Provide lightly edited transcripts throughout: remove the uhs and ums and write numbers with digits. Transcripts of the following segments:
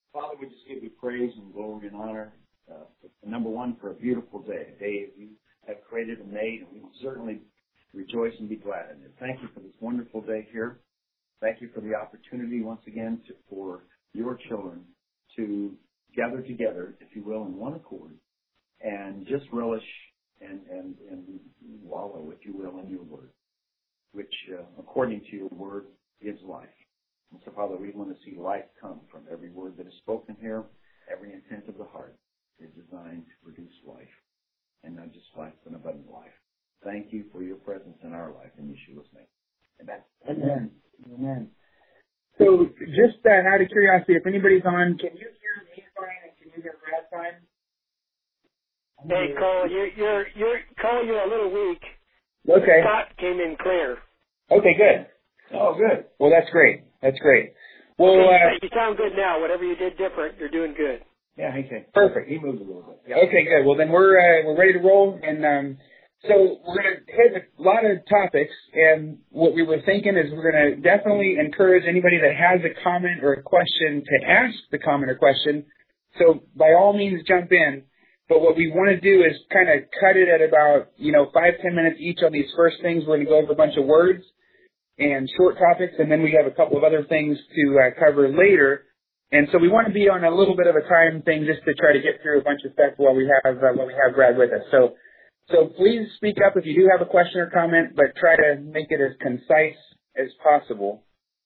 Father, we just give you praise and glory and honor, number one, for a beautiful day, a day that you have created and made, and we certainly rejoice and be glad in it. Thank you for this wonderful day here. Thank you for the opportunity once again for your children to gather together, if you will, in one accord and just relish and wallow, if you will, in your word, which, according to your word, is life. And so, Father, we want to see life come from every word that is spoken here. Every intent of the heart is designed to produce life, and not just life, but abundant life. Thank you for your presence in our life in Yeshua's name. Amen. Amen. Amen. So, just out of curiosity, if anybody's on, can you hear me fine and can you hear Brad fine? Hey, Cole, you're a little weak. Okay. Scott came in clear. Okay, good. Oh, good. Well, that's great. That's great. Well, you sound good now. Whatever you did different, you're doing good. Yeah, he said. Perfect. He moved a little bit. Yeah. Okay, good. Well, then we're ready to roll, and so we're going to hit a lot of topics. And what we were thinking is we're going to definitely encourage anybody that has a comment or a question to ask the comment or question. So by all means, jump in. But what we want to do is kind of cut it at about 5-10 minutes each on these first things. We're going to go over a bunch of words and short topics, and then we have a couple of other things to cover later. And so we want to be on a little bit of a time thing just to try to get through a bunch of stuff while we have Brad with us. So please speak up if you do have a question or comment, but try to make it as concise as possible,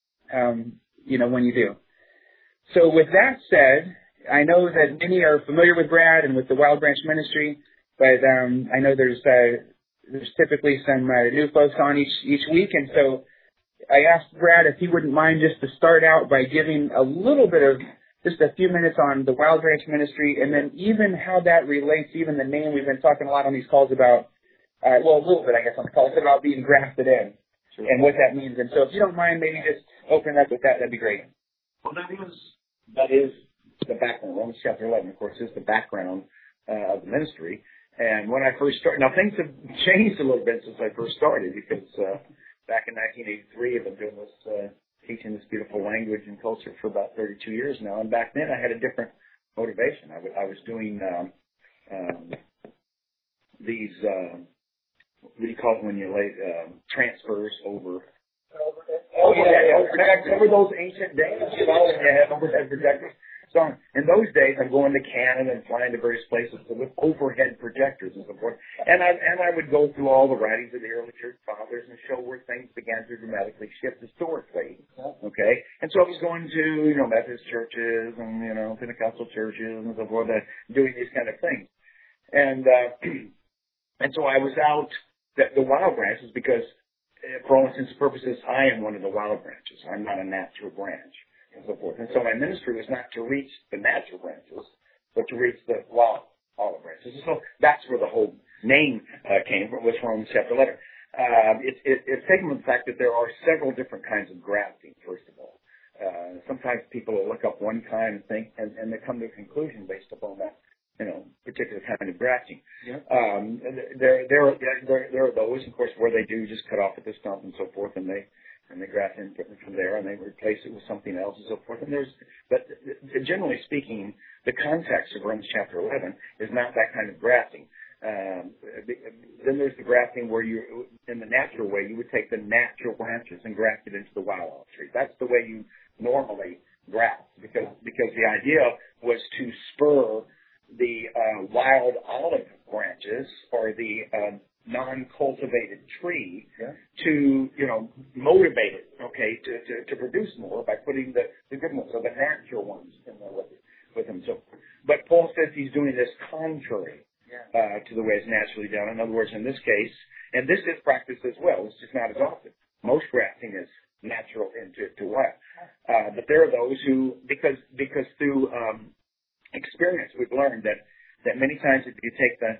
when you do. So with that said, I know that many are familiar with Brad and with the Wild Branch Ministry, but I know there's typically some new folks on each week, and so I asked Brad if he wouldn't mind just to start out by giving a little bit of, just a few minutes on the Wild Branch Ministry, and then even how that relates, even the name we've been talking a lot on these calls about, a little bit, I guess, on the calls about being grafted in, sure, and what that means. And so if you don't mind, maybe just open up with that'd be great. Well, that is the background. Romans chapter 11, of course, is the background of the ministry. And when I first started, now things have changed a little bit since I first started, because back in 1983, I've been doing this, teaching this beautiful language and culture for about 32 years now. And back then, I had a different motivation. I was doing these, what do you call it when you lay transfers over? Over those ancient days, and you had overhead projectors. So in those days, I'm going to Canada and flying to various places with overhead projectors and so forth. And I would go through all the writings of the early church fathers and show where things began to dramatically shift historically. Okay? And so I was going to, Methodist churches and, Pentecostal churches and so forth, doing these kind of things. And so I was out the wild branches because, for all intents and purposes, I am one of the wild branches. I'm not a natural branch. And so forth. And so my ministry was not to reach the natural branches, but to reach the wild olive branches. And so that's where the whole name came from, was Romans chapter 11. It's taken from the fact that there are several different kinds of grafting, first of all. Sometimes people will look up one kind and think, and they come to a conclusion based upon that, particular kind of grafting. Yeah. There are those, of course, where they do just cut off at the stump and so forth, and they graft in from there, and they replace it with something else and so forth. But generally speaking, the context of Romans chapter 11 is not that kind of grafting. Then there's the grafting where you, in the natural way, you would take the natural branches and graft it into the wild olive tree. That's the way you normally graft, because the idea was to spur the wild olive branches or the non-cultivated tree to, motivate it, to produce more by putting the good ones, so the natural ones in there with them. So, but Paul says he's doing this contrary to the way it's naturally done. In other words, in this case, and this is practiced as well, it's just not as often. Most grafting is natural into wild. But there are those who, because through experience, we've learned that many times if you take the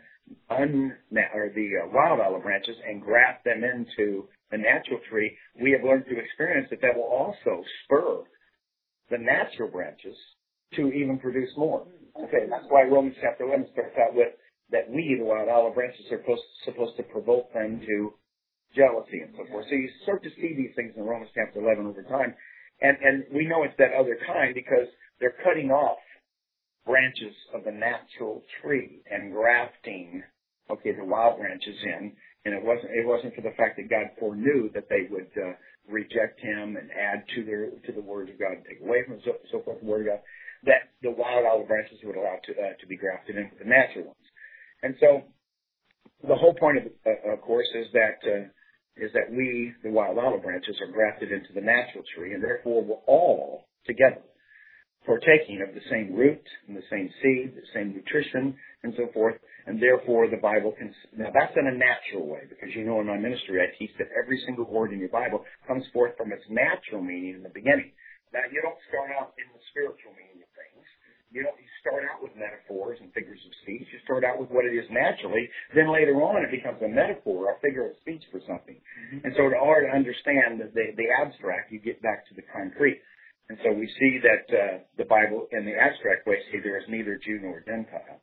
wild olive branches and graft them into the natural tree, we have learned through experience that will also spur the natural branches to even produce more. Okay, that's why Romans chapter 11 starts out with that we, the wild olive branches, are supposed to provoke them to jealousy and so forth. So you start to see these things in Romans chapter 11 over time. And we know it's that other kind because they're cutting off branches of the natural tree and grafting, the wild branches in. And it wasn't for the fact that God foreknew that they would reject Him and add to the Word of God and take away from so forth the Word of God, that the wild olive branches would allow to be grafted into the natural ones. And so the whole point of course, is that we, the wild olive branches, are grafted into the natural tree, and therefore we're all together partaking of the same root and the same seed, the same nutrition, and so forth. And therefore, the Bible can. Now, that's in a natural way, because in my ministry, I teach that every single word in your Bible comes forth from its natural meaning in the beginning. Now, you don't start out in the spiritual meaning of things. You start out with metaphors and figures of speech. You start out with what it is naturally. Then later on, it becomes a metaphor, a figure of speech for something. Mm-hmm. And so, in order to understand the abstract, you get back to the concrete. And so we see that the Bible, in the abstract way, say there is neither Jew nor Gentile,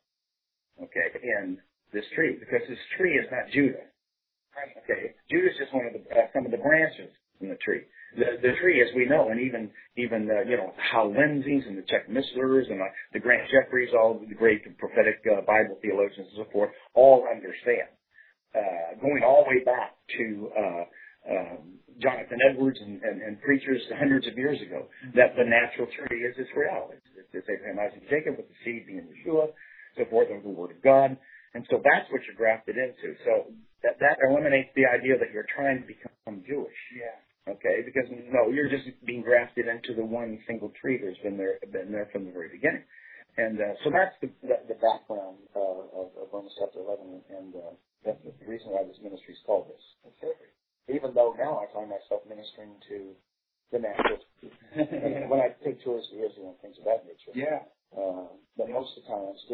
in this tree, because this tree is not Judah. Judah is just some of the branches in the tree. The tree, as we know, and even Hal Lindsey's and the Chuck Misslers and the Grant Jeffreys, all the great prophetic Bible theologians and so forth, all understand, going all the way back to Jonathan Edwards and preachers hundreds of years ago, that the natural tree is Israel. It's Abraham, Isaac, Jacob, with the seed being Yeshua, so forth, of the Word of God. And so that's what you're grafted into. So that eliminates the idea that you're trying to become Jewish. Yeah. Because no, you're just being grafted into the one single tree that's been there from the very beginning. And so that's the background of Romans chapter 11, and that's the reason why this ministry is called this. Even though now I find myself ministering to the natural, when I take tours to Israel and things of that nature. Yeah. But most of the time I'm still.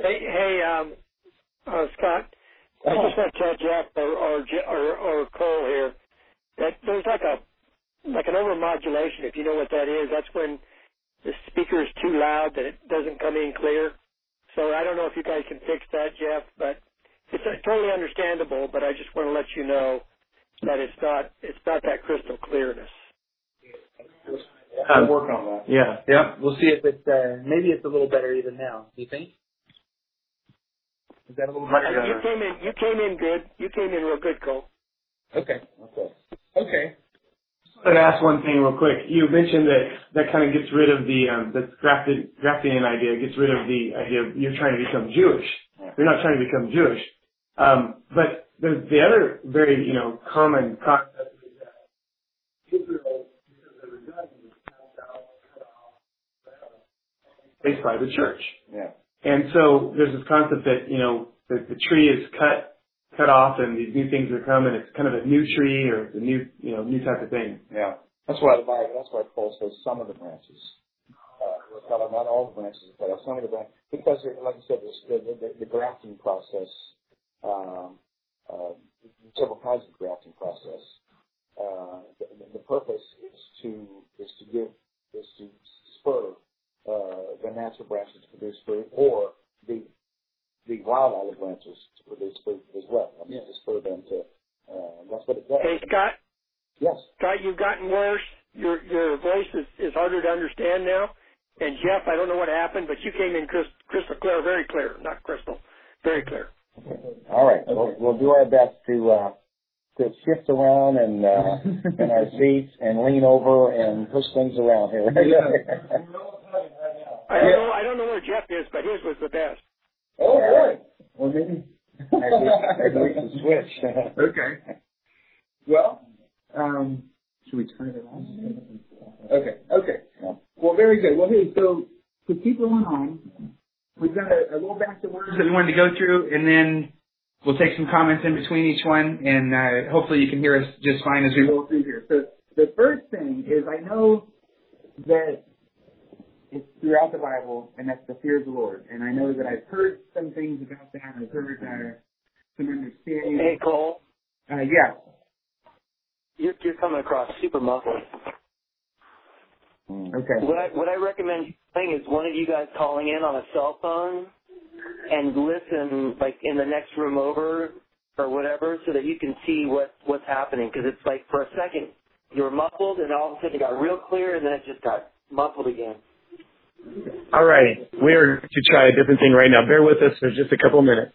Scott, I just want to tell Jeff or Cole here that there's like an overmodulation, if you know what that is. That's when the speaker is too loud that it doesn't come in clear. So I don't know if you guys can fix that, Jeff, but it's totally understandable. But I just want to let you know that it's not that crystal clearness. We'll work on that. Yeah. We'll see if it's maybe it's a little better even now. Do you think? Is that a little better? You came in good. You came in real good, Cole. Okay. I'd ask one thing real quick. You mentioned that kind of gets rid of the grafting in idea, gets rid of the idea of you're trying to become Jewish. You're not trying to become Jewish. But the other very, common concept is that Israel, because of the rebellion, was cast out, cut off, placed by the church. Yeah. And so there's this concept that, that the tree is cut off and these new things are coming. It's kind of a new tree or a new type of thing. Yeah. That's why Paul says some of the branches. Not all the branches, but some of the branches. Because, like I said, the grafting process, several kinds of grafting process. The purpose is to spur the natural branches to produce fruit, or the wild olive branches to produce fruit as well. To spur them to. That's what it does. Hey, Scott. Yes. Scott, you've gotten worse. Your voice is harder to understand now. And Jeff, I don't know what happened, but you came in crystal clear, very clear, not crystal, very clear. All right, we'll do our best to shift around and in our seats and lean over and push things around here. I don't know where Jeff is, but his was the best. Oh, good. Well, maybe we can switch. Okay. Well, should we turn it on? Okay. Yeah. Well, very good. Well, hey, so to keep going on, we've got a little batch of words that we wanted to go through, and then we'll take some comments in between each one, and hopefully you can hear us just fine as we roll through here. So the first thing is, I know that it's throughout the Bible, and that's the fear of the Lord. And I know that I've heard some things about that. I've heard some understanding. Hey, Cole. Yeah. You're coming across super muffled. Okay. What I recommend doing is one of you guys calling in on a cell phone and listen, like in the next room over or whatever, so that you can see what's happening. Because it's like for a second you were muffled, and all of a sudden it got real clear, and then it just got muffled again. All right. We are to try a different thing right now. Bear with us for just a couple minutes.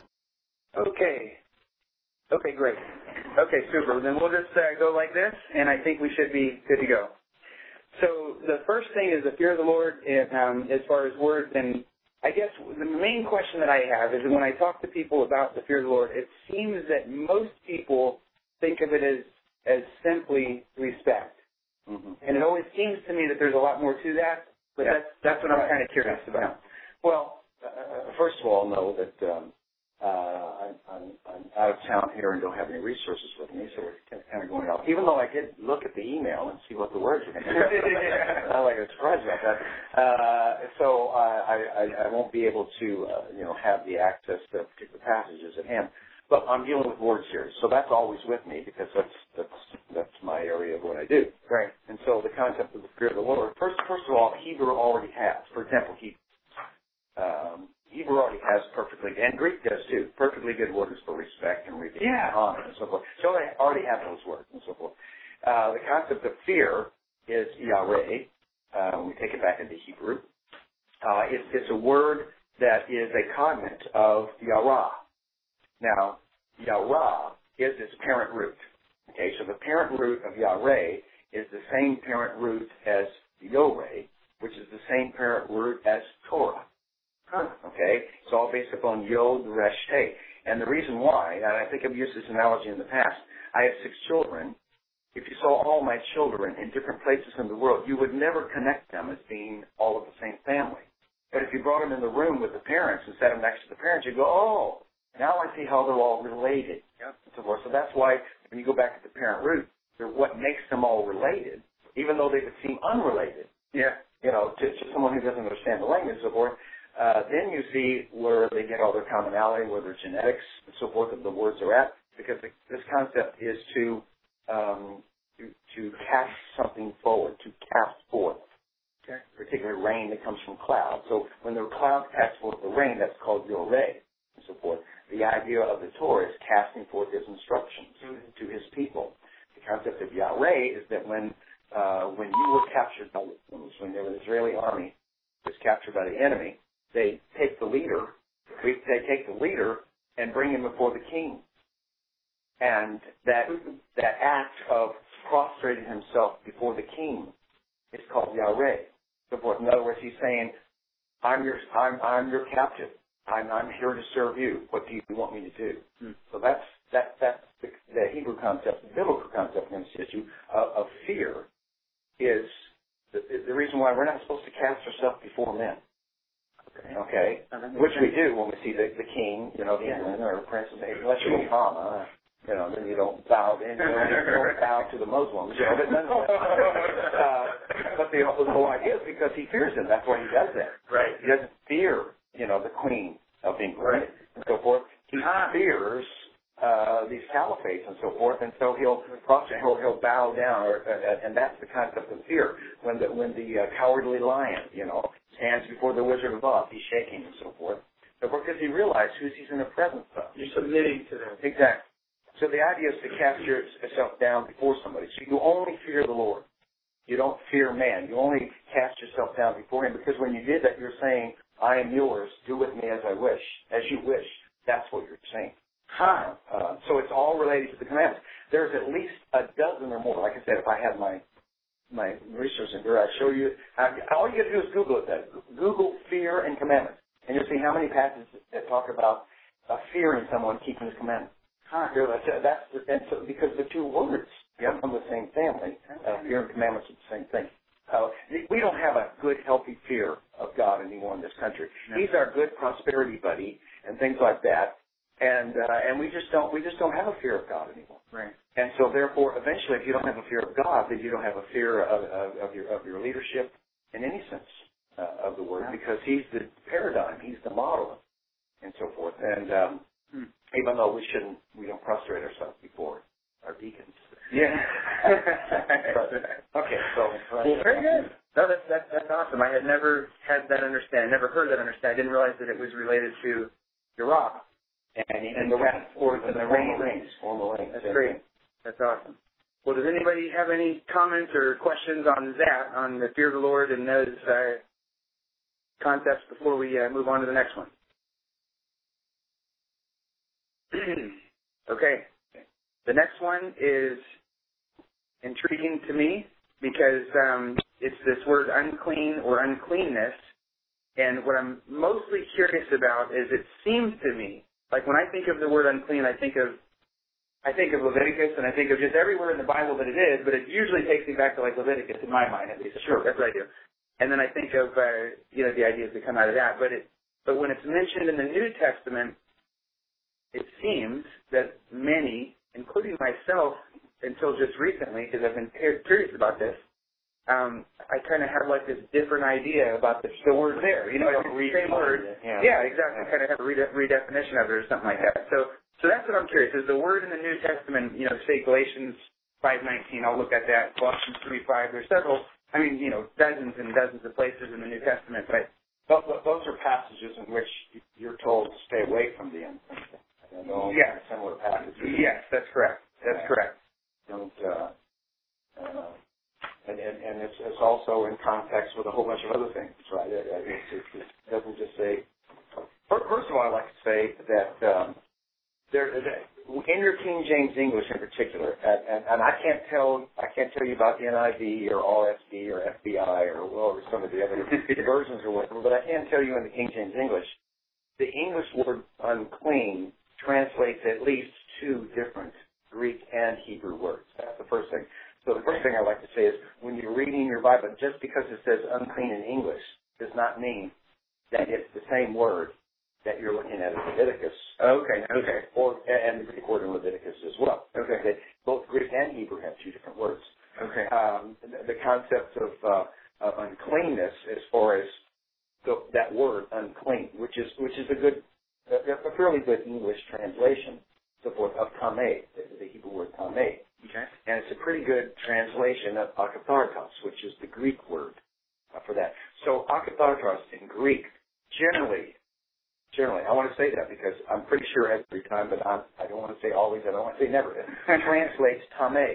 Okay. Okay, great. Okay, super. Then we'll just go like this, and I think we should be good to go. So the first thing is the fear of the Lord as far as words. And I guess the main question that I have is when I talk to people about the fear of the Lord, it seems that most people think of it as simply respect. Mm-hmm. And it always seems to me that there's a lot more to that, but that's what I'm kind of curious about. Well, first of all, know that I'm out of town here and don't have any resources with me, so we're kind of going out. Even though I did look at the email and see what the words were. I'm like surprised about that. So I won't be able to have the access to particular passages at hand. But I'm dealing with words here, so that's always with me because that's my area of what I do. Right. And so the concept of the fear of the Lord, first of all, Hebrew already has. For example, Hebrew already has perfectly, and Greek does too, perfectly good words for respect and reverence and honor and so forth. So I already have those words and so forth. The concept of fear is Yahweh. When we take it back into Hebrew, it's a word that is a cognate of Yahweh. Now, Yahweh is its parent root. Okay, so the parent root of Yahweh is the same parent root as Yoreh, which is the same parent root as Torah. Okay, it's all based upon Yod, Resh, Hey. And the reason why, and I think I've used this analogy in the past, I have 6 children. If you saw all my children in different places in the world, you would never connect them as being all of the same family. But if you brought them in the room with the parents and set them next to the parents, you'd go, oh, now I see how they're all related. Yep. And so forth. So that's why when you go back to the parent root, they're what makes them all related, even though they would seem unrelated. Yeah. To someone who doesn't understand the language and so forth. Then you see where they get all their commonality, where their genetics and so forth of the words are at, because this concept is to cast something forward, to cast forth. Okay. Particularly rain that comes from clouds. So when the cloud casts forth the rain, that's called Yoreh and so forth. The idea of the Torah is casting forth his instructions to his people. The concept of Yahweh is that when you were captured by the Muslims, when the Israeli army was captured by the enemy, they take the leader and bring him before the king. And that act of prostrating himself before the king is called Yahweh. So forth. In other words, he's saying, I'm your captive. I'm here to serve you. What do you want me to do? So that's the Hebrew concept, the biblical concept in this issue of fear is the reason why we're not supposed to cast ourselves before men. Okay? Which we do when we see the king, the England or Princess, unless you're Obama, then you don't bow to the Muslims. But the whole idea is because he fears them. That's why he does that. Right. He doesn't fear the Queen of England and so forth. He fears these caliphates and so forth, and so he'll bow down, and that's the concept of fear. When the cowardly lion, stands before the Wizard of Oz, he's shaking and so forth. Because he realized who he's in the presence of. You're submitting to them. Exactly. So the idea is to cast yourself down before somebody. So you only fear the Lord. You don't fear man. You only cast yourself down before him, because when you did that, you're saying, I am yours. Do with me as I wish, as you wish. That's what you're saying. So it's all related to the commandments. There's at least a dozen or more. Like I said, if I had my research in here, I'd show you. All you got to do is Google it. Google fear and commandments, and you'll see how many passages that talk about fearing someone keeping his commandments. Because the two words come from the same family. Fear and commandments are the same thing. We don't have a good, healthy fear of God anymore in this country. No. He's our good prosperity buddy and things like that, and we just don't have a fear of God anymore. Right. And so therefore, eventually, if you don't have a fear of God, then you don't have a fear of your leadership in any sense of the word, because He's the paradigm, He's the model, and so forth. And even though we don't prostrate ourselves before our deacons. Yeah. Okay, so very good. No, that's awesome. I had never had that understanding, never heard that understanding. I didn't realize that it was related to Iraq. And the rain rings. That's great. That's awesome. Well, does anybody have any comments or questions on that, on the fear of the Lord and those concepts before we move on to the next one? Okay. The next one is intriguing to me because it's this word unclean or uncleanness. And what I'm mostly curious about is it seems to me, like when I think of the word unclean, I think of Leviticus, and I think of just everywhere in the Bible that it is, but it usually takes me back to like Leviticus in my mind, at least. Sure, that's what I do. And then I think of the ideas that come out of that. But when it's mentioned in the New Testament, it seems that many, including myself, until just recently, because I've been curious about this, I kind of have like this different idea about the word there. You know, it's the same word. Yeah, exactly. I kind of have a redefinition of it or something like that. So that's what I'm curious. Is the word in the New Testament, say Galatians 5:19, I'll look at that, Colossians 3:5, there's several, dozens and dozens of places in the New Testament, but those are passages in which you're told to stay away from the unclean. Yes. Similar passages. Yes, that's correct. That's correct. Don't, and it's also in context with a whole bunch of other things, right? It doesn't just say. First of all, I'd like to say that in your King James English in particular, and I can't tell you about the NIV or RSV or FBI or some of the other versions or whatever, but I can tell you in the King James English, the English word unclean translates at least two different Greek and Hebrew words. That's the first thing. So the first thing I'd like to say is when you're reading your Bible, just because it says unclean in English does not mean that it's the same word that you're looking at in Leviticus. Okay. And the Greek word in Leviticus as well. Okay. Both Greek and Hebrew have two different words. Okay. The concept of uncleanness, as far as that word unclean, which is a fairly good English translation, so forth, of tameh, the Hebrew word tameh. Okay. And it's a pretty good translation of akathartos, which is the Greek word for that. So akathartos in Greek, generally, I want to say that because I'm pretty sure every time, but I don't want to say always, I don't want to say never. It translates tameh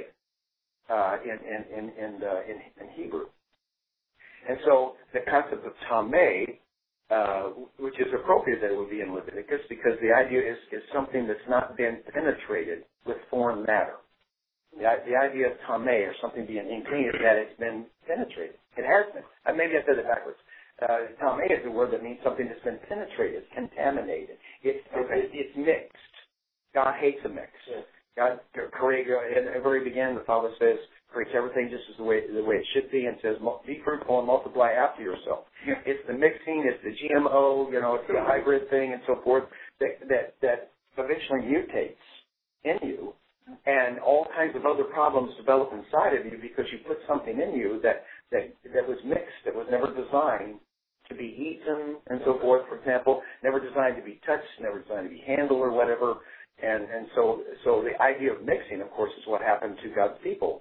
in Hebrew. And so the concept of tameh, which is appropriate that it would be in Leviticus, because the idea is something that's not been penetrated with foreign matter. The idea of tameh, or something being unclean, is that it's been penetrated. It has been. Maybe I said it backwards. Tameh is a word that means something that's been penetrated, contaminated. It's mixed. God hates a mix. God, in the very beginning, the Father says, creates everything just as the way it should be, and says, be fruitful and multiply after yourself. It's the mixing, it's the GMO, it's the hybrid thing, and so forth, that eventually mutates in you, and all kinds of other problems develop inside of you because you put something in you that was mixed, that was never designed to be eaten, and so forth, for example, never designed to be touched, never designed to be handled or whatever. And so the idea of mixing, of course, is what happened to God's people.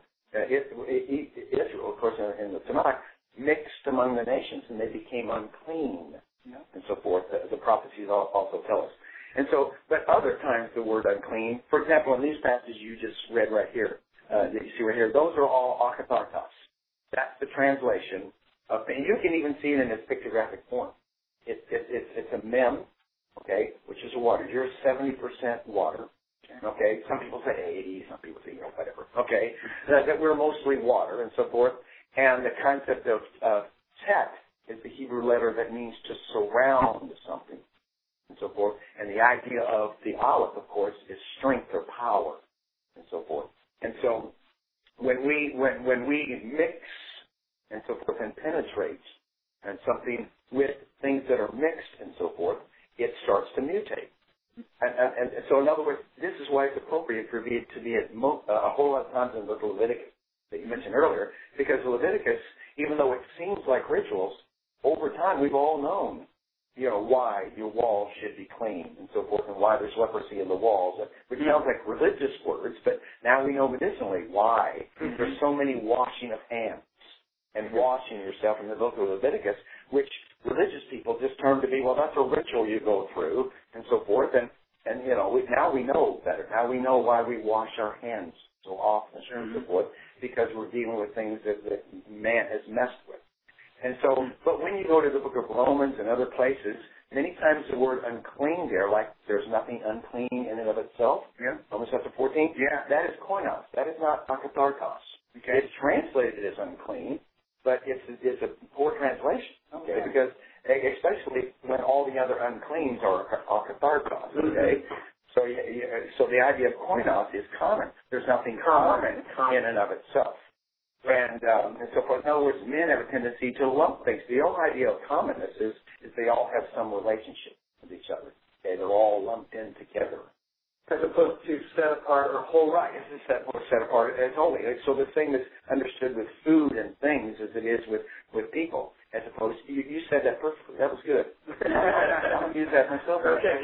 Israel, of course, in the Tanakh, mixed among the nations, and they became unclean, and so forth. The prophecies also tell us. And so, but other times the word unclean, for example, in these passages you just read right here, that you see right here, those are all akathartos. That's the translation of, and you can even see it in its pictographic form. It's a mem, okay, which is water. You're 70% water, okay. Some people say 80, some people say whatever, okay. That we're mostly water and so forth. And the concept of tet is the Hebrew letter that means to surround something and so forth. And the idea of the aleph, of course, is strength or power and so forth. And so when we mix and so forth and penetrate and something with things that are mixed and so forth, it starts to mutate. And so, in other words, this is why it's appropriate for me to be a whole lot of times in the Leviticus that you mentioned earlier, because Leviticus, even though it seems like rituals, over time we've all known, why your walls should be clean and so forth, and why there's leprosy in the walls, which sounds like religious words, but now we know medicinally why there's so many washing of hands and washing yourself in the book of Leviticus, which religious people just term to be, well, that's a ritual you go through and so forth, and now we know better. Now we know why we wash our hands so often and so forth, because we're dealing with things that man has messed with. And so, but when you go to the book of Romans and other places, many times the word unclean there, like there's nothing unclean in and of itself. Yeah. Romans chapter 14. Yeah. That is koinos. That is not akatharkos. Okay. It's translated as unclean, but it's a poor translation. Okay. Because especially when all the other uncleans are akatharkos. Okay. So the idea of koinos is common. There's nothing common in and of itself. And so forth. In other words, men have a tendency to lump things. The whole idea of commonness is they all have some relationship with each other. Okay, they're all lumped in together. As opposed to set apart or whole. Right, it's set apart as holy. So the thing that's understood with food and things as it is with people, as opposed to, you said that perfectly. That was good. I'll use that myself. Okay,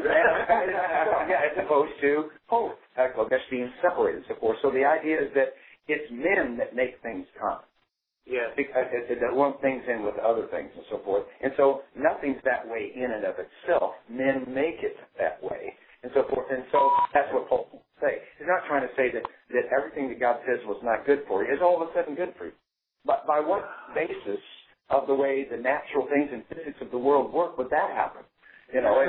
yeah, as opposed to holy. That's being separated and so forth. So the idea is that it's men that make things common. Yes. That lump things in with other things and so forth. And so nothing's that way in and of itself. Men make it that way and so forth. And so that's what Paul will say. He's not trying to say that everything that God says was not good for you is all of a sudden good for you. But by what basis of the way the natural things and physics of the world work would that happen? You know,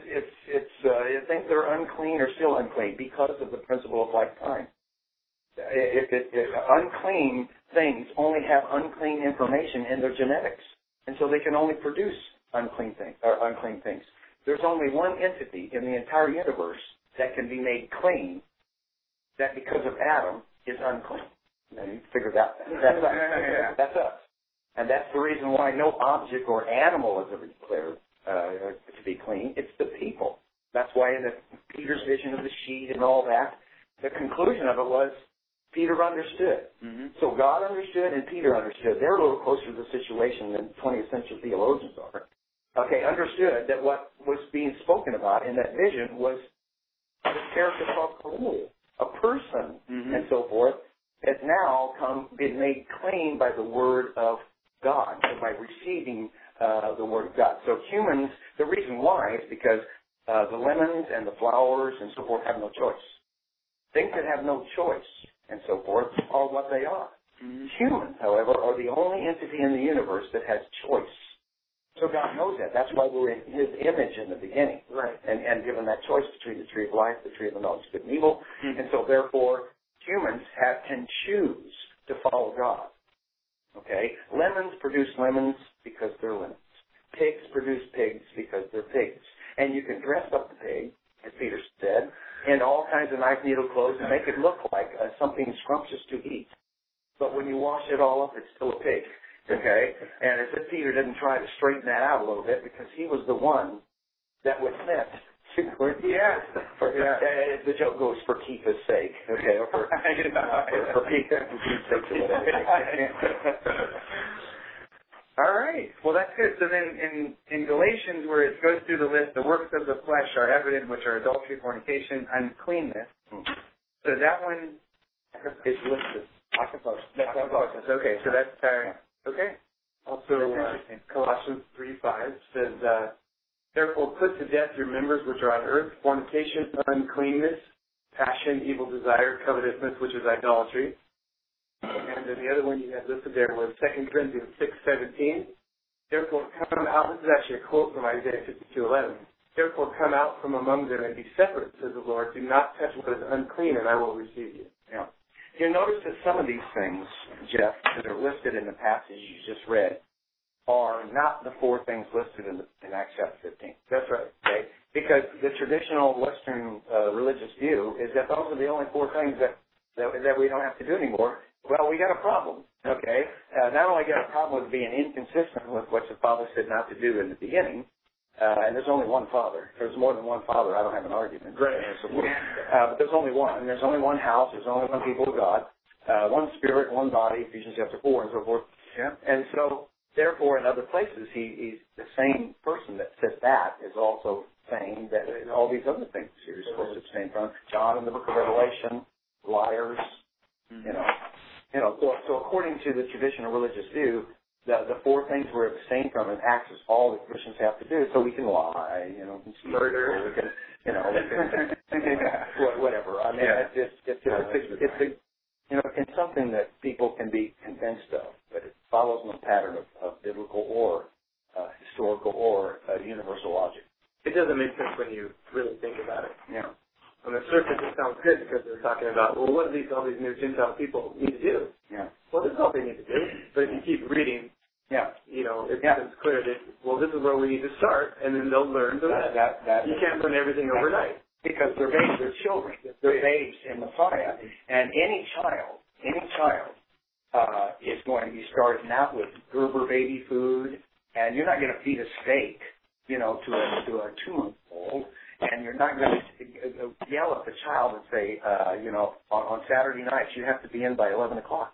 things that are unclean are still unclean because of the principle of lifetime. If unclean things only have unclean information in their genetics, and so they can only produce unclean things. There's only one entity in the entire universe that can be made clean, that because of Adam is unclean. And you figure that that's us. That's us. And that's the reason why no object or animal is ever declared to be clean. It's the people. That's why in Peter's vision of the sheet and all that, the conclusion of it was Peter understood. Mm-hmm. So God understood and Peter understood. They're a little closer to the situation than 20th century theologians are. Okay, understood that what was being spoken about in that vision was the character called a person, and so forth, has now been made clean by the word of God, by receiving the word of God. So humans, the reason why is because the lemons and the flowers and so forth have no choice. Things that have no choice and so forth are what they are. Humans, however, are the only entity in the universe that has choice. So God knows that. That's why we're in His image in the beginning. Right. And given that choice between the tree of life, the tree of the knowledge of good and evil. And so therefore, humans can choose to follow God. Okay? Lemons produce lemons because they're lemons. Pigs produce pigs because they're pigs. And you can dress up the pig, as Peter said, in all kinds of nice needle clothes and make it look like something scrumptious to eat. But when you wash it all up, it's still a pig. Okay? And as if Peter didn't try to straighten that out a little bit, because he was the one that was sent to the joke goes for Keith's sake. Okay? Or for Peter's sake. All right. Well, that's good. So then in Galatians, where it goes through the list, the works of the flesh are evident, which are adultery, fornication, uncleanness. So that one is listed. Okay, so that's okay. Also, Colossians 3:5 says, therefore put to death your members which are on earth, fornication, uncleanness, passion, evil desire, covetousness, which is idolatry. And then the other one you had listed there was 2 Corinthians 6:17. Therefore come out, this is actually a quote from Isaiah 52:11. Therefore come out from among them and be separate, says the Lord. Do not touch what is unclean, and I will receive you. Yeah. You'll notice that some of these things, Jeff, that are listed in the passage you just read, are not the four things listed in Acts chapter 15. That's right. Okay? Because the traditional Western religious view is that those are the only four things that we don't have to do anymore. Well, we got a problem. Okay? Not only got a problem with being inconsistent with what the Father said not to do in the beginning, and there's only one Father. If there's more than one Father, I don't have an argument. Right. But there's only one. And there's only one house. There's only one people of God. One Spirit, one body, Ephesians chapter 4, and so forth. Yeah. And so, therefore, in other places, he's the same person that said that is also saying that all these other things you're supposed to abstain from. John in the book of Revelation, liars, So according to the traditional religious view, the four things we're abstained from in Acts is all that Christians have to do, so we can lie, murder, we can, whatever. I mean, it's something that people can be convinced of, but it follows no pattern of biblical or historical or universal logic. It doesn't make sense when you really think about it. Yeah. On the surface, it sounds good because they're talking about, well, what do all these new Gentile people need to do? Yeah. Well, this is all they need to do. But if you keep reading, it becomes clear that, well, this is where we need to start, and then they'll learn the rest. You can't learn everything overnight. Because they're babes, they're children. They're babes in Messiah. And any child is going to be starting out with Gerber baby food, and you're not going to feed a steak, to a 2-month-old, and you're not going to yell at the child and say, on Saturday nights you have to be in by 11 o'clock.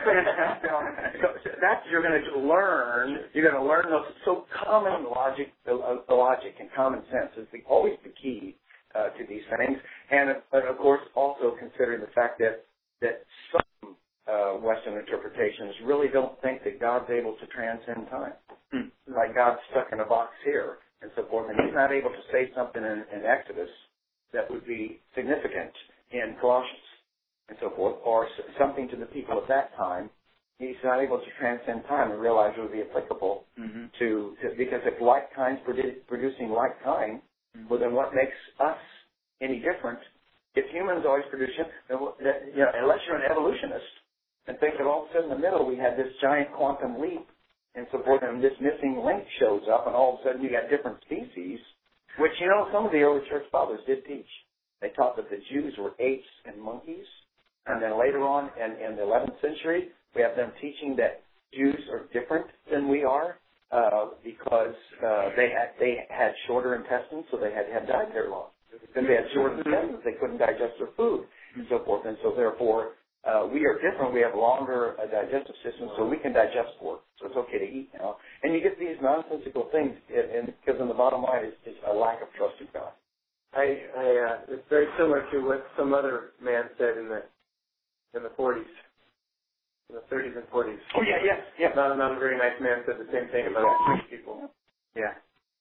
So that's you're going to learn. You're going to learn those. So common logic, the logic and common sense is always the key to these things, and of course also considering the fact that some Western interpretations really don't think that God's able to transcend time, like God's stuck in a box here and so forth, and He's not able to say something in Exodus that would be significant in Colossians and so forth, or something to the people at that time. He's not able to transcend time and realize it would be applicable to because if like kind's producing like kind, well, then what makes us any different? If humans always produce, unless you're an evolutionist and think that all of a sudden in the middle we had this giant quantum leap and so forth, and this missing link shows up, and all of a sudden you got different species, which, some of the early church fathers did teach. They taught that the Jews were apes and monkeys, and then later on in the 11th century, we have them teaching that Jews are different than we are, because they had shorter intestines, so they had to have dietary laws. Then they had shorter intestines, they couldn't digest their food, and so forth. And so therefore, we are different. We have longer digestive systems, so we can digest pork. So it's okay to eat now. And you get these nonsensical things, because in the bottom line is a lack of trust in God. It's very similar to what some other man said in the 40s. In the 30s and 40s. Oh, yeah. Not a very nice man said the same thing about Jewish people. Yeah.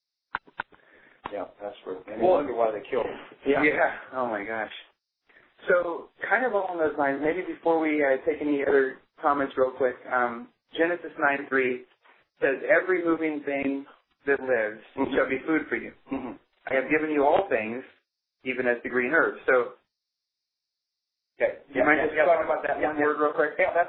Yeah, that's true. And you wonder why they killed him. Yeah. Oh, my gosh. So, kind of along those lines, maybe before we take any other comments real quick, Genesis 9:3 says, every moving thing that lives shall be food for you. I have given you all things, even as the green herbs. So, okay. Do you mind just talking about that one word real quick? Yeah,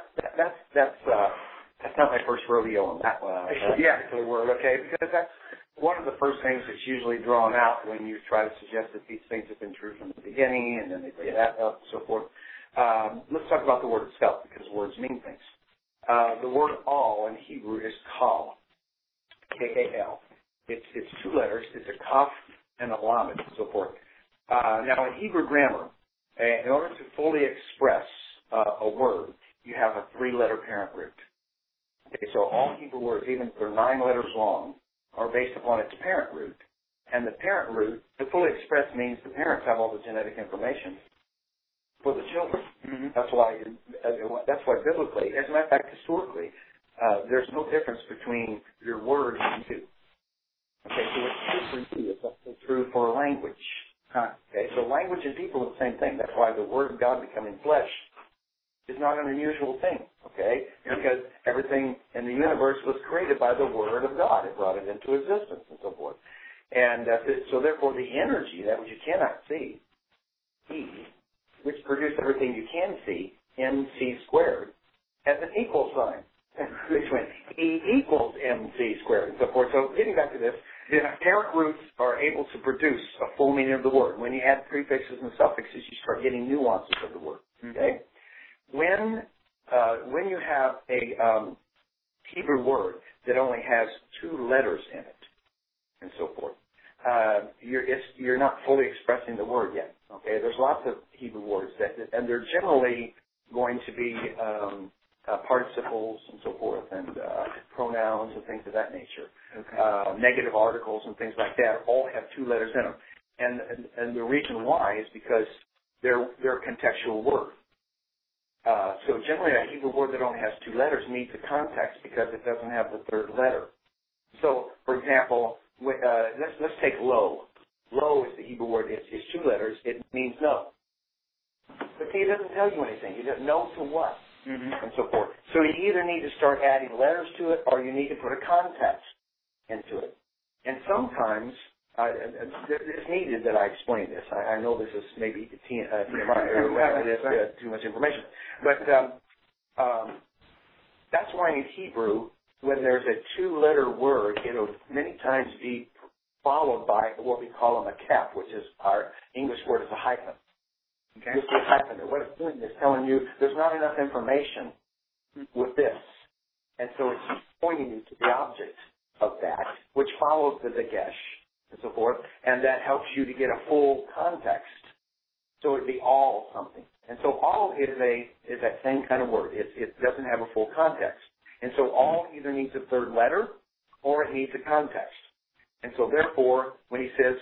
that's not my first rodeo on that one. Particular word, okay? Because that's one of the first things that's usually drawn out when you try to suggest that these things have been true from the beginning, and then they bring that up and so forth. Let's talk about the word itself, because words mean things. The word all in Hebrew is kal, K-A-L. It's 2 letters. It's a kaf and a lamed, and so forth. Now, in Hebrew grammar, in order to fully express a word, you have a 3-letter parent root. Okay, so all Hebrew words, even if they're 9 letters long, are based upon its parent root. And the parent root, to fully express, means the parents have all the genetic information for the children. That's why biblically, as a matter of fact, historically, there's no difference between your word and you. Okay, so it's true for you. It's also true for language. Okay, so language and people are the same thing. That's why the Word of God becoming flesh is not an unusual thing, okay? Because everything in the universe was created by the Word of God. It brought it into existence and so forth. And so therefore the energy, that which you cannot see, E, which produced everything you can see, MC squared, has an equal sign between E equals MC squared and so forth. So getting back to this, the parent roots are able to produce a full meaning of the word. When you add prefixes and suffixes, you start getting nuances of the word. Okay? When you have a Hebrew word that only has 2 letters in it, and so forth, you're not fully expressing the word yet. Okay? There's lots of Hebrew words and they're generally going to be participles and so forth, and pronouns and things of that nature. Okay. Negative articles and things like that all have 2 letters in them. And the reason why is because they're contextual words. So generally a Hebrew word that only has 2 letters needs a context because it doesn't have the 3rd letter. So, for example, let's take lo. Lo is the Hebrew word. It's 2 letters. It means no. But see, it doesn't tell you anything. You don't know to what. and so forth. So you either need to start adding letters to it, or you need to put a context into it. And sometimes it's needed that I explain this. I know this is maybe TMI or too much information, but that's why in Hebrew, when there's a two-letter word, it'll many times be followed by what we call a cap, which is our English word is a hyphen. Okay. Just a hyphen there. What it's doing is telling you there's not enough information with this. And so it's pointing you to the object of that, which follows the dagesh and so forth, and that helps you to get a full context. So it'd be all something. And so all is that same kind of word. It doesn't have a full context. And so all either needs a third letter or it needs a context. And so therefore, when he says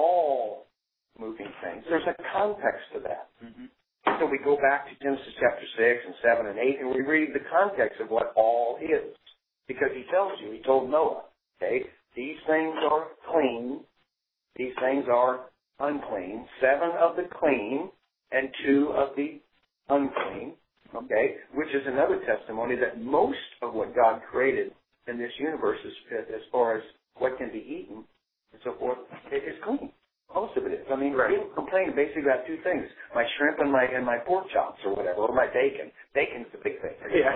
all moving things, there's a context to that. Mm-hmm. So we go back to Genesis chapter 6 and 7 and 8, and we read the context of what all is. Because he tells you, he told Noah, okay, these things are clean, these things are unclean, 7 of the clean and 2 of the unclean, okay, which is another testimony that most of what God created in this universe, as far as what can be eaten and so forth, is clean. Most of it is. I mean, people complain basically about 2 things: my shrimp and my pork chops or whatever, or my bacon. Bacon's the big thing. Yeah.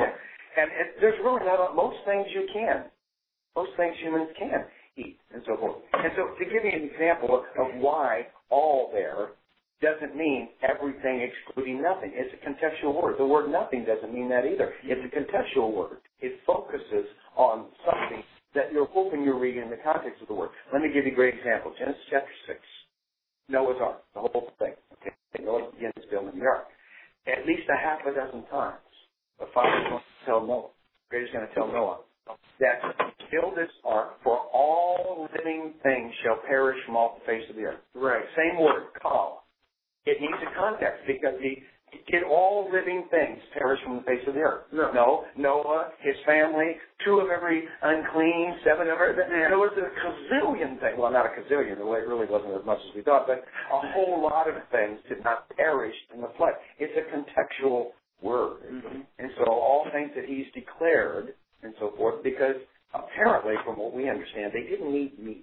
And there's really not most things you can. Most things humans can eat and so forth. And so to give you an example of why all there doesn't mean everything excluding nothing. It's a contextual word. The word nothing doesn't mean that either. It's a contextual word. It focuses on something that you're hoping you're reading in the context of the word. Let me give you a great example. Genesis chapter 6. Noah's Ark, the whole thing. Okay, Noah begins building the ark. At least a half a dozen times, the father's going to tell Noah, the creator's going to tell Noah, that build this ark, for all living things shall perish from off the face of the earth. Right. Same word, kal. It needs a context because did all living things perish from the face of the earth? No. Noah, his family, 2 of every unclean, 7 of every. There was a gazillion things. Well, not a gazillion. It really wasn't as much as we thought, but a whole lot of things did not perish in the flood. It's a contextual word. Mm-hmm. And so all things that he's declared and so forth, because apparently, from what we understand, they didn't eat meat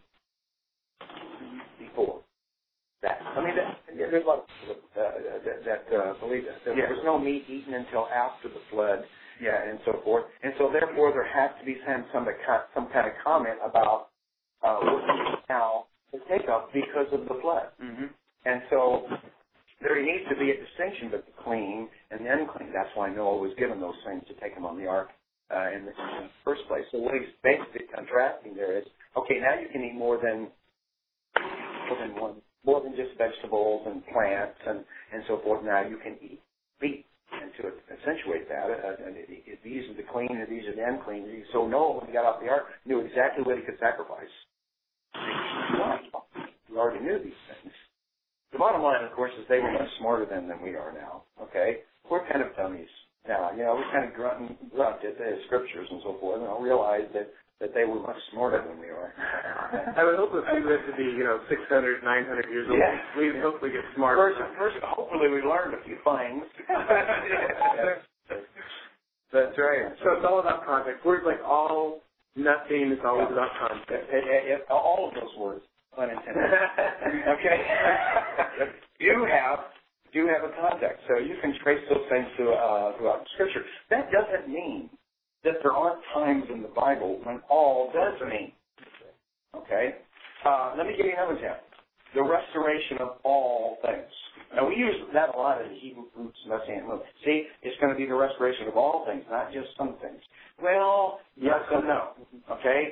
before that. I mean, there's a lot of people that believe that. There was no meat eaten until after the flood, and so forth. And so, therefore, there has to be some kind of comment about what now to take up because of the flood. Mm-hmm. And so there needs to be a distinction between the clean and the unclean. That's why Noah was given those things to take him on the ark in the first place. So what he's basically contrasting there is, okay, now you can eat more than just vegetables and plants and so forth. Now you can eat meat. And to accentuate that, these are the clean and these are the unclean. So Noah, when he got off the ark, knew exactly what he could sacrifice. He already knew these things. The bottom line, of course, is they were much smarter than we are now. Okay? We're kind of dummies now. We kind of grunt at the scriptures and so forth, and I realize that they were much smarter than we are. I would hope if we live to be, 600, 900 years old, we'd hopefully get smarter. First, hopefully we learned a few things. That's right. So it's all about context. Words like all, nothing, it's always about context. All of those words, unintended. Okay? do have a context. So you can trace those things throughout Scripture. That doesn't mean that there aren't times in the Bible when all does mean. Okay? Let me give you another example. The restoration of all things. Now, we use that a lot in the Hebrew roots Messianic movement. See, it's going to be the restoration of all things, not just some things. Well, yes and no. Okay?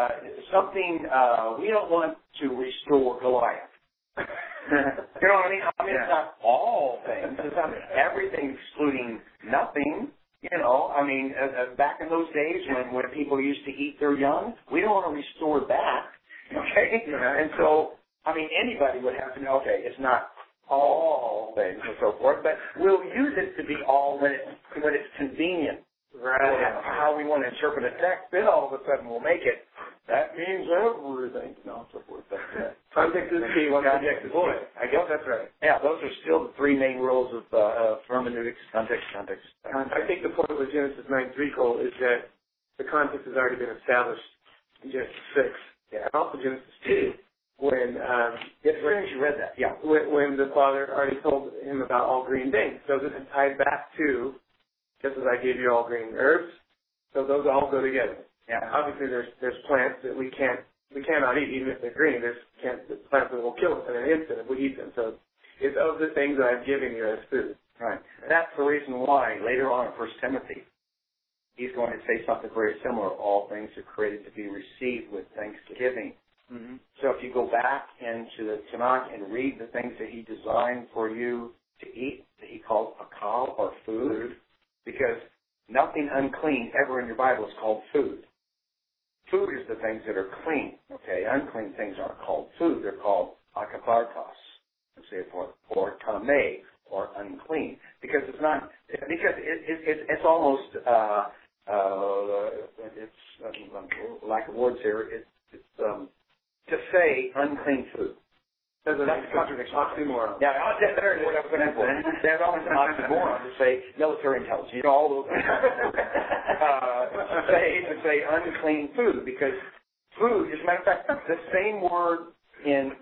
We don't want to restore Goliath. You know what I mean? It's not all things. It's not everything excluding nothing. Back in those days when people used to eat their young, we don't want to restore that. Okay? Yeah. And so, anybody would have to know, okay, it's not all things and so forth, but we'll use it to be all when it's convenient. Right. How we want to interpret a text, then all of a sudden we'll make it that means everything. No, so forth. Context is key. Context is key. I guess that's right. Yeah, those are still the three main rules of hermeneutics: context. I think the point with Genesis 9:3, Cole, is that the context has already been established in Genesis 6. Yeah. And also Genesis 2, when you read that. Yeah. When the Father already told him about all green things. So this is tied back to, just as I gave you all green herbs, so those all go together. Yeah. Obviously, there's plants that we cannot eat, even if they're green. There's plants that will kill us in an instant if we eat them. So it's of the things that I've given you as food. Right. That's the reason why later on in 1 Timothy, he's going to say something very similar. All things are created to be received with thanksgiving. Mm-hmm. So if you go back into the Tanakh and read the things that he designed for you to eat, that he calls akal, or food, because nothing unclean ever in your Bible is called food. Food is the things that are clean. Okay, unclean things aren't called food; they're called akapartos, or tameh, or unclean, because it's not. Because it's almost it's lack of words here. It's to say unclean food. That's a contradiction. Oxymoron. Yeah, there it is. There's almost an oxymoron to say military intelligence. You know, all those to say unclean food, because food, as a matter of fact, the same word in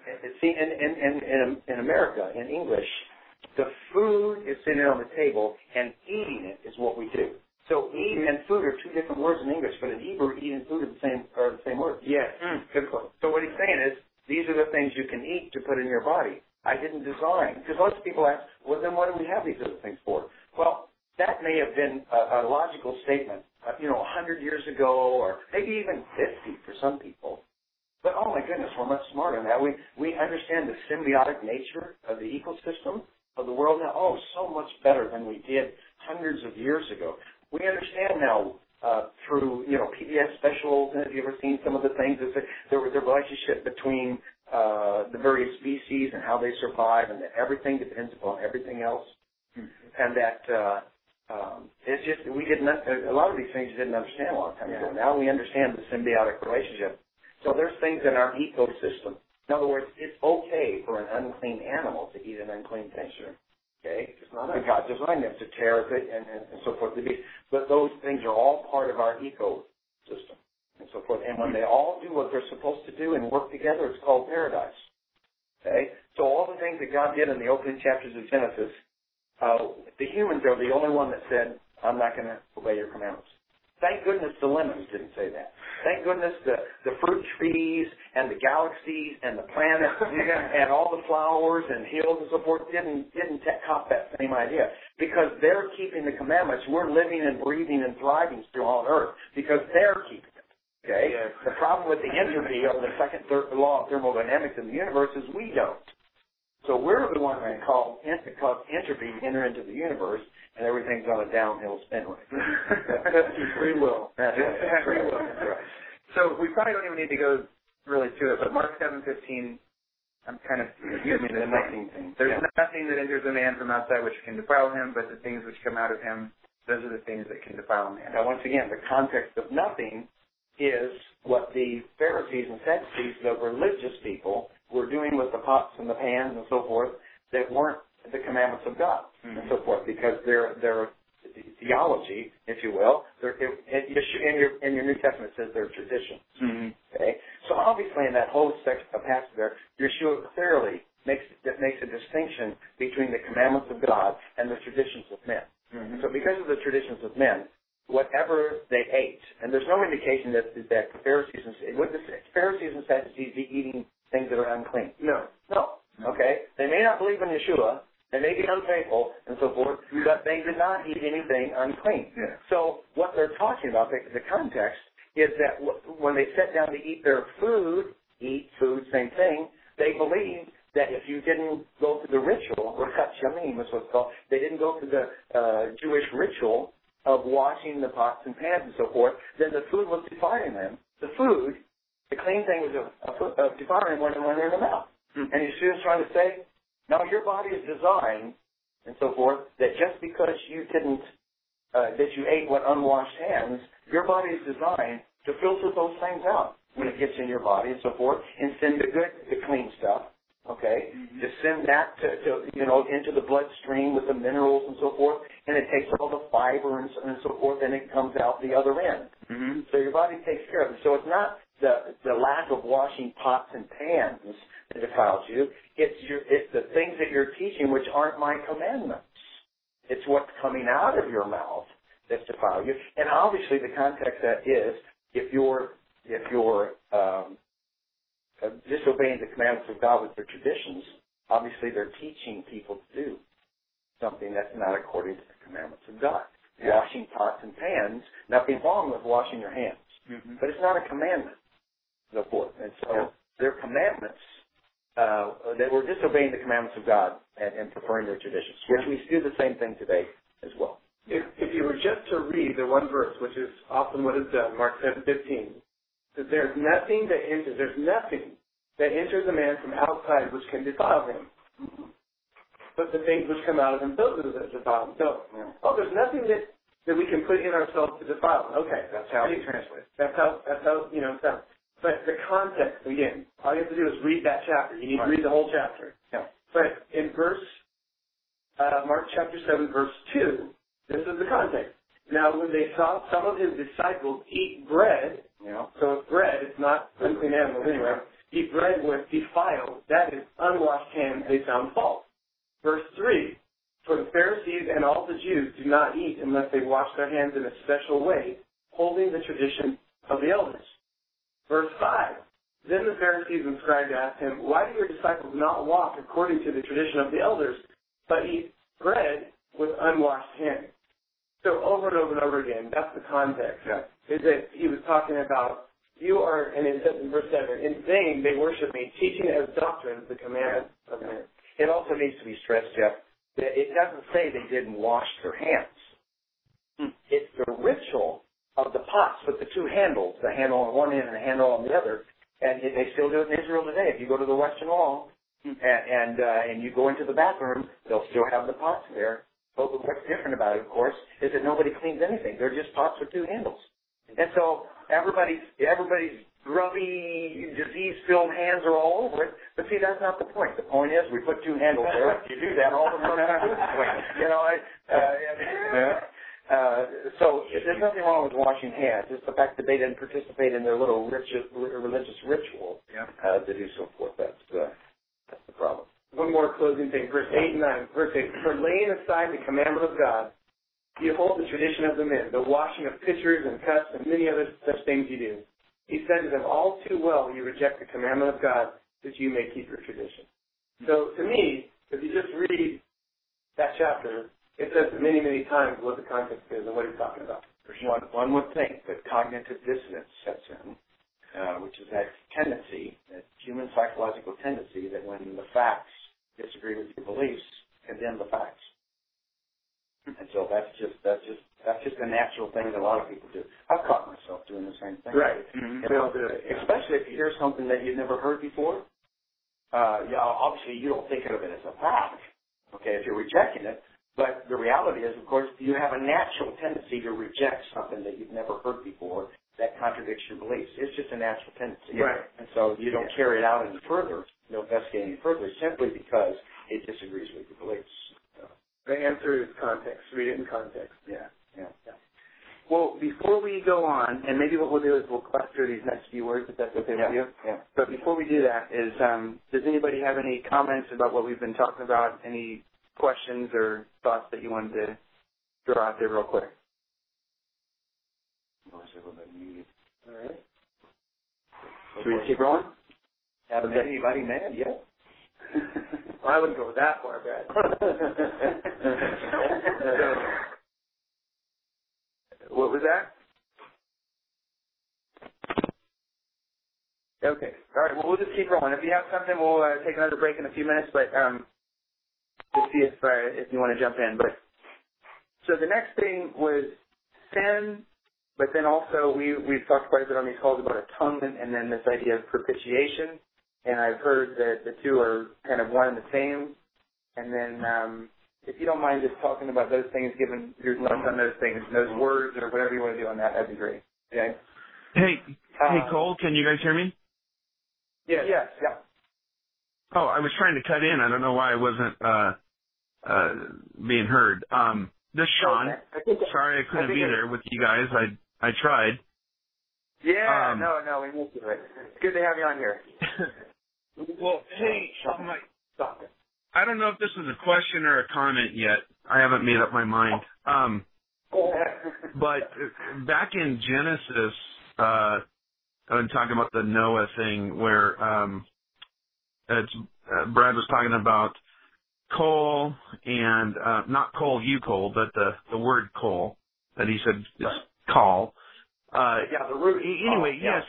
America, in English, the food is sitting on the table and eating it is what we do. So eat and food are two different words in English, but in Hebrew, eat and food are the same word. Yes. Good point. So what he's saying is, these are the things you can eat to put in your body. I didn't design. Because lots of people ask, well, then what do we have these other things for? Well, that may have been a logical statement, 100 years ago, or maybe even 50 for some people. But, oh my goodness, we're much smarter than that. We understand the symbiotic nature of the ecosystem of the world now. Oh, so much better than we did hundreds of years ago. We understand now through, PBS specials. Have you ever seen some of the things? The relationship between the various species and how they survive, and that everything depends upon everything else. And that it's just, a lot of these things you didn't understand a long time ago. Now we understand the symbiotic relationship. So there's things in our ecosystem. In other words, it's okay for an unclean animal to eat an unclean thing. Sure. Okay? It's not that God designed them to tear it and so forth. But those things are all part of our ecosystem and so forth. And when they all do what they're supposed to do and work together, it's called paradise. Okay? So all the things that God did in the opening chapters of Genesis, the humans are the only one that said, I'm not going to obey your commandments. Thank goodness the lemons didn't say that. Thank goodness the fruit trees and the galaxies and the planets and all the flowers and hills and so forth didn't cop that same idea, because they're keeping the commandments. We're living and breathing and thriving still on earth because they're keeping it. Okay? Yes. The problem with the entropy, or the second law of thermodynamics in the universe, is we don't. So we're the ones that cause entropy to enter into the universe, and everything's on a downhill spin. Free will. That's free will. That's right. So we probably don't even need to go really to it, but Mark 7:15, I'm kind of using the nothing thing. There's nothing that enters a man from outside which can defile him, but the things which come out of him, those are the things that can defile a man. Now, once again, the context of nothing is what the Pharisees and Sadducees, the religious people, were doing with the pots and the pans and so forth that weren't the commandments of God and so forth, because their theology, if you will, in your New Testament it says their traditions. Mm-hmm. Okay, so obviously in that whole passage there, Yeshua clearly makes a distinction between the commandments of God and the traditions of men. Mm-hmm. So because of the traditions of men, whatever they ate, and there's no indication that the Pharisees and Sadducees be eating things that are unclean. No. Okay, they may not believe in Yeshua. They may be unfaithful and so forth, but they did not eat anything unclean. Yeah. So what they're talking about, the context, is that when they sat down to eat their food, same thing, they believed that if you didn't go through the ritual, Rakat Shamim is what it's called, they didn't go through the Jewish ritual of washing the pots and pans and so forth, then the food was defiling them. The clean thing was defiling when it went in the mouth. Mm-hmm. And Yeshua's trying to say, no, your body is designed, and so forth, that just because you didn't, that you ate with unwashed hands, your body is designed to filter those things out. when it gets in your body and so forth, and send the good, the clean stuff. Okay, just send that to into the bloodstream with the minerals and so forth, and it takes all the fiber and so forth, and it comes out the other end. Mm-hmm. So your body takes care of it. So it's not the lack of washing pots and pans that defiles you. It's the things that you're teaching which aren't my commandments. It's what's coming out of your mouth that's defile you. And obviously the context that is if you're disobeying the commandments of God with their traditions, obviously they're teaching people to do something that's not according to the commandments of God. Yeah. Washing pots and pans, nothing wrong with washing your hands, but it's not a commandment, so forth. And so their commandments, they were disobeying the commandments of God and preferring their traditions, which we do the same thing today as well. If you were just to read the one verse, which is often what is done, Mark 7:15, that there's nothing that enters a man from outside which can defile him. But the things which come out of him, those are that defile him. So, there's nothing that we can put in ourselves to defile him. Okay, that's how you translate. That's how it sounds. But the context, again, all you have to do is read that chapter. You need to read the whole chapter. Yeah. But in Mark chapter 7, verse 2, this is the context. Now, when they saw some of his disciples eat bread, so it's bread, it's not unclean animals anyway, eat bread with defiled, that is, unwashed hands, they found fault. Verse 3, for the Pharisees and all the Jews do not eat unless they wash their hands in a special way, holding the tradition of the elders. Verse 5, then the Pharisees and scribes asked him, why do your disciples not walk according to the tradition of the elders, but eat bread with unwashed hands? So over and over and over again, that's the context. Yeah. Is that he was talking about, you are, and it says in verse 7, in vain they worship me, teaching as doctrine the commandments of men. It also needs to be stressed, Jeff, that it doesn't say they didn't wash their hands. It's the ritual of the pots with the two handles, the handle on one end and the handle on the other, and they still do it in Israel today. If you go to the Western Wall and you go into the bathroom, they'll still have the pots there. But what's different about it, of course, is that nobody cleans anything. They're just pots with two handles. And so everybody's grubby, disease-filled hands are all over it. But see, that's not the point. The point is we put two handles there. If you do that, all the money is so there's nothing wrong with washing hands. It's the fact that they didn't participate in their little religious ritual to do so forth. That's the problem. One more closing thing, verse 8 and 9. Verse 8, for laying aside the commandment of God, you hold the tradition of the men, the washing of pitchers and cups and many other such things you do. He said to them, all too well you reject the commandment of God that you may keep your tradition. So to me, if you just read that chapter, it says many, many times what the context is and what he's talking about. One would think that cognitive dissonance sets in, which is that tendency, that human psychological tendency that when the facts disagree with your beliefs, condemn the facts. And so that's just a natural thing that a lot of people do. I've caught myself doing the same thing. Right. Especially if you hear something that you've never heard before. Obviously you don't think of it as a fact, okay, if you're rejecting it. But the reality is, of course, you have a natural tendency to reject something that you've never heard before that contradicts your beliefs. It's just a natural tendency. Right. And so you don't carry it out any further, you don't investigate any further, simply because it disagrees with your beliefs. The answer is context. Read it in context. Yeah. Well, before we go on, and maybe what we'll do is we'll cluster these next few words, if that's okay with you. Yeah. But before we do that, does anybody have any comments about what we've been talking about? Any questions or thoughts that you wanted to throw out there real quick? All right. Should we keep rolling? Haven't been anybody mad yet? Well, I wouldn't go that far, Brad. What was that? Okay. All right. Well, we'll just keep rolling. If you have something, we'll take another break in a few minutes, but to see if you want to jump in. But so the next thing was sin, but then also we've talked quite a bit on these calls about atonement and then this idea of propitiation. And I've heard that the two are kind of one and the same. And then if you don't mind just talking about those things, giving your thoughts on those things, those words or whatever you want to do on that, that'd be great. Okay? Hey, Hey, Cole, can you guys hear me? Yes. Yeah. Oh, I was trying to cut in. I don't know why I wasn't being heard. This is Sean. Sorry I couldn't be there with you guys. I tried. Yeah, no, we missed it. It's good to have you on here. Well, hey, I don't know if this is a question or a comment yet. I haven't made up my mind. But back in Genesis, I'm talking about the Noah thing where Brad was talking about coal and not coal, you coal, but the word coal that he said is call. The root. Anyway, yes,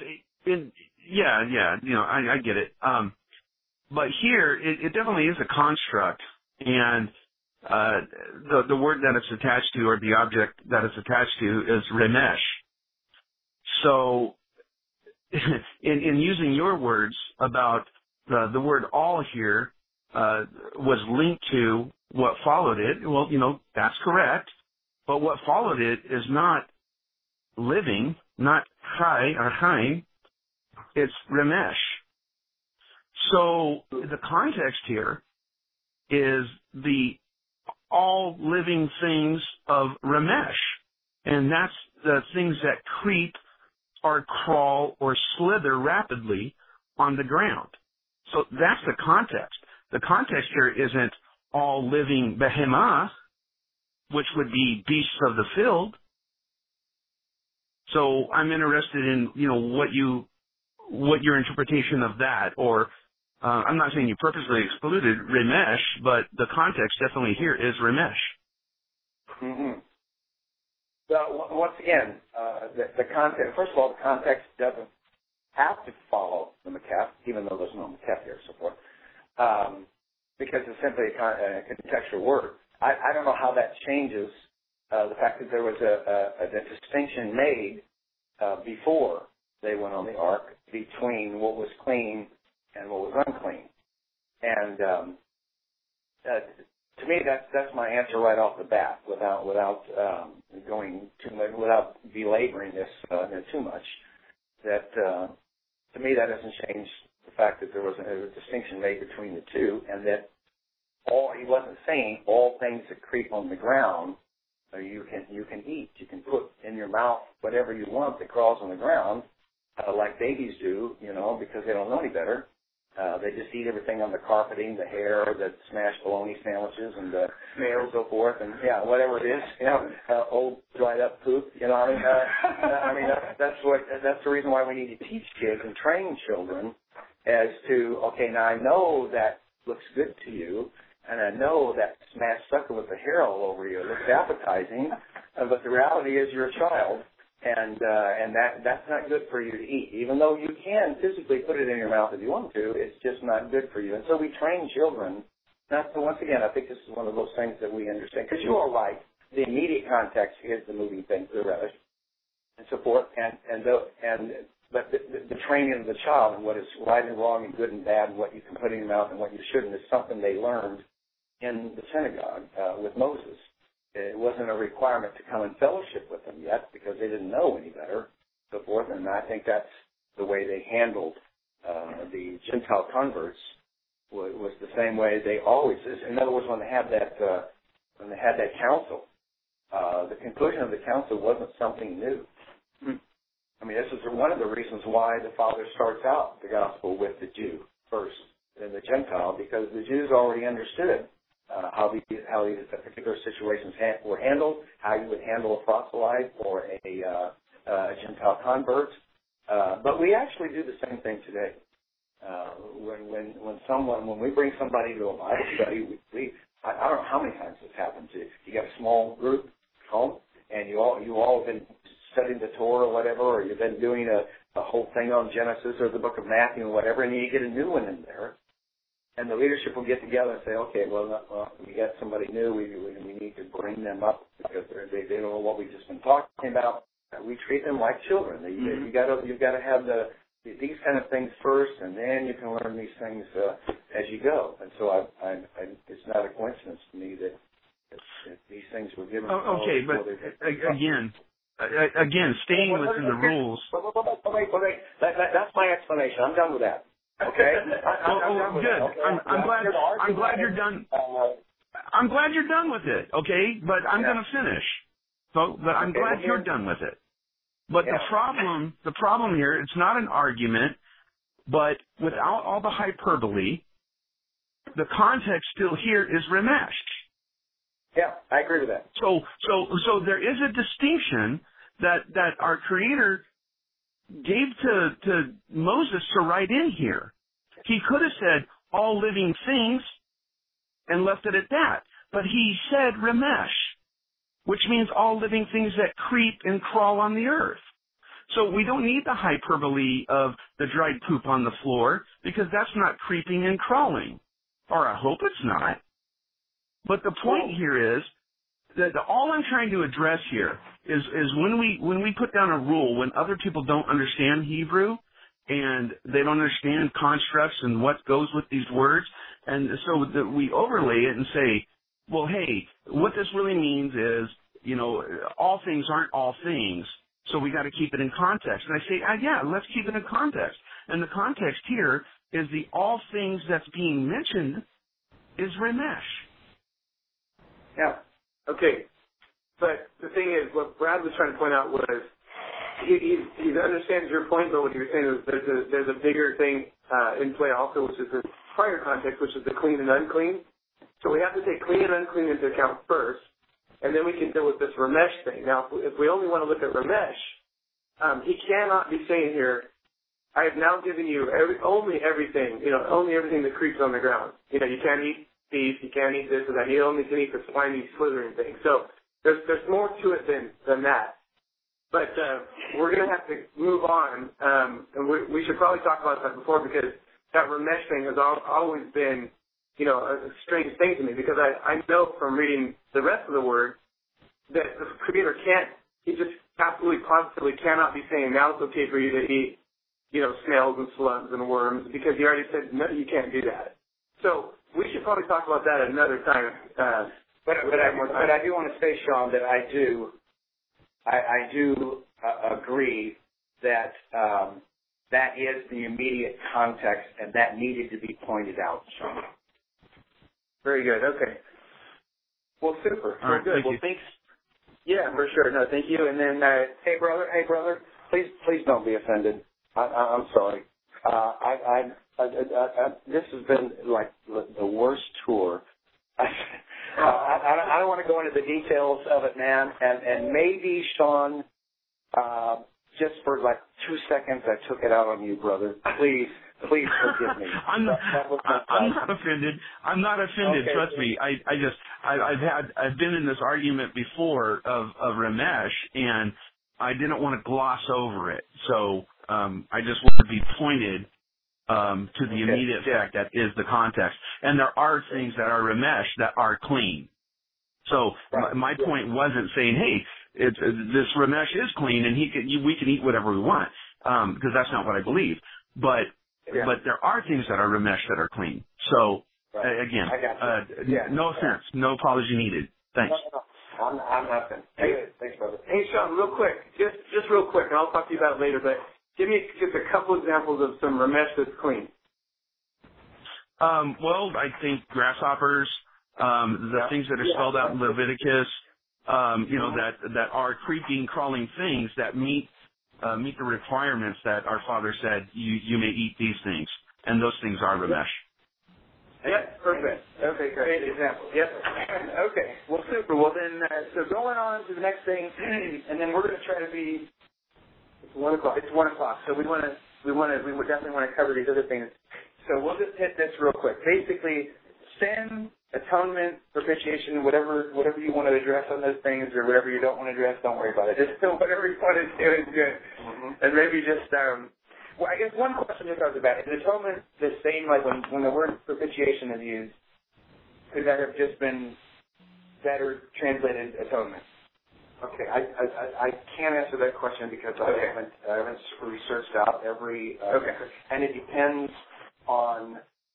I get it. But here, it definitely is a construct, and the word that it's attached to, or the object that it's attached to, is remesh. So, in using your words about the word all here was linked to what followed it, well, that's correct. But what followed it is not living, not chai or chaim, it's remesh. So the context here is the all living things of remesh, and that's the things that creep or crawl or slither rapidly on the ground. So that's the context. The context here isn't all living behemah, which would be beasts of the field. So I'm interested in, what your interpretation of that, or I'm not saying you purposely excluded remesh, but the context definitely here is remesh. Mm-hmm. So once again, the context. First of all, the context doesn't have to follow the Maketh, even though there's no Maketh here, so forth, because it's simply a contextual word. I don't know how that changes the fact that there was a distinction made before they went on the ark between what was clean and what was unclean. And to me, that's my answer right off the bat, without going too much, without belaboring this too much. That to me, that doesn't change the fact that there was a distinction made between the two, and that he wasn't saying all things that creep on the ground you can eat. You can put in your mouth whatever you want that crawls on the ground, like babies do, because they don't know any better. They just eat everything on the carpeting, the hair, the smashed bologna sandwiches, and the snails and so forth, and whatever it is, old dried up poop. That's the reason why we need to teach kids and train children as to, okay, now I know that looks good to you, and I know that smashed sucker with the hair all over you looks appetizing, but the reality is you're a child. And that's not good for you to eat. Even though you can physically put it in your mouth if you want to, it's just not good for you. And so we train children. Once again, I think this is one of those things that we understand. Because you are right. The immediate context is the moving things, the relish, and so forth. But the training of the child and what is right and wrong and good and bad and what you can put in your mouth and what you shouldn't is something they learned in the synagogue with Moses. It wasn't a requirement to come and fellowship with them yet because they didn't know any better, so forth. And I think that's the way they handled the Gentile converts was the same way they always is. In other words, when they had that council, the conclusion of the council wasn't something new. I mean, this is one of the reasons why the Father starts out the gospel with the Jew first, then the Gentile, because the Jews already understood how these particular situations were handled, how you would handle a proselyte or a Gentile convert. But we actually do the same thing today. When we bring somebody to a Bible study, I don't know how many times this happens. You got a small group home, and you all have been studying the Torah or whatever, or you've been doing a whole thing on Genesis or the book of Matthew or whatever, and you get a new one in there. And the leadership will get together and say, okay, well we got somebody new. We need to bring them up because they don't know what we've just been talking about. We treat them like children. You've got to have these kind of things first, and then you can learn these things as you go. And so it's not a coincidence to me that these things were given. Okay, but again, again, staying within the rules. Wait. That's my explanation. I'm done with that. Okay. Good. Okay. I'm glad you're done. I'm glad you're done with it. Okay, but I'm going to finish. So, but I'm glad you're done with it. But the problem here, it's not an argument, but without all the hyperbole, the context still here is Ramesh. Yeah, I agree with that. So there is a distinction that our Creator gave to Moses to write in here. He could have said all living things and left it at that, but he said Ramesh, which means all living things that creep and crawl on the earth. So we don't need the hyperbole of the dried poop on the floor, because that's not creeping and crawling. Or I hope it's not. But the point here is that all I'm trying to address here is when we put down a rule, when other people don't understand Hebrew and they don't understand constructs and what goes with these words, and so that we overlay it and say, well, hey, what this really means is, all things aren't all things, so we got to keep it in context. And I say, yeah, let's keep it in context. And the context here is the all things that's being mentioned is Ramesh. Yeah. Okay. But the thing is, what Brad was trying to point out was he understands your point, but what he was saying is there's a bigger thing in play also, which is the prior context, which is the clean and unclean. So we have to take clean and unclean into account first, and then we can deal with this Ramesh thing. Now, if we only want to look at Ramesh, he cannot be saying here, I have now given you only everything that creeps on the ground. You can't eat beef, you can't eat this or that. You only can eat the slimy, slithering thing. So there's more to it than that. But we're going to have to move on, and we should probably talk about that before, because that Ramesh thing has always been, a strange thing to me, because I know from reading the rest of the word that the Creator he just absolutely positively cannot be saying, now it's okay for you to eat, snails and slugs and worms, because he already said, no, you can't do that. So we should probably talk about that at another time. But I do want to say, Sean, that I do agree that that is the immediate context, and that needed to be pointed out, Sean. Very good. Okay. Well, super. Very good. Well, thanks. Yeah, for sure. No, thank you. And then, hey, brother, please don't be offended. I'm sorry. This has been like the worst tour. I don't want to go into the details of it, man. And maybe, Sean, just for like 2 seconds, I took it out on you, brother. Please forgive me. I'm not offended. I'm not offended. Okay. Trust me. I've been in this argument before of Ramesh, and I didn't want to gloss over it. So I just want to be pointed to the immediate fact that is the context. And there are things that are Ramesh that are clean. So my point wasn't saying, hey, this Ramesh is clean and we can eat whatever we want, because that's not what I believe. But there are things that are Ramesh that are clean. So again, no offense, no apology needed. Thanks. No. I'm nothing. Hey, thanks, brother. Hey, Sean, real quick, just real quick, and I'll talk to you about it later, but give me just a couple examples of some Ramesh that's clean. Well, I think grasshoppers, the things that are spelled out in Leviticus, that are creeping, crawling things that meet the requirements that our Father said you may eat these things, and those things are Ramesh. Yep, perfect. Okay, great example. Yep. Okay. Well, super. Well, then, so going on to the next thing, and then we're going to try to be. It's 1 o'clock. It's 1 o'clock. So we would definitely want to cover these other things. So we'll just hit this real quick. Basically, sin, atonement, propitiation, whatever you want to address on those things, or whatever you don't want to address, don't worry about it. Just whatever you want to do is good. Mm-hmm. And maybe just. Well, I guess one question just I was about, is atonement the same, like when the word propitiation is used, could that have just been better translated atonement? Okay, I can't answer that question because I haven't researched out every, and it depends on,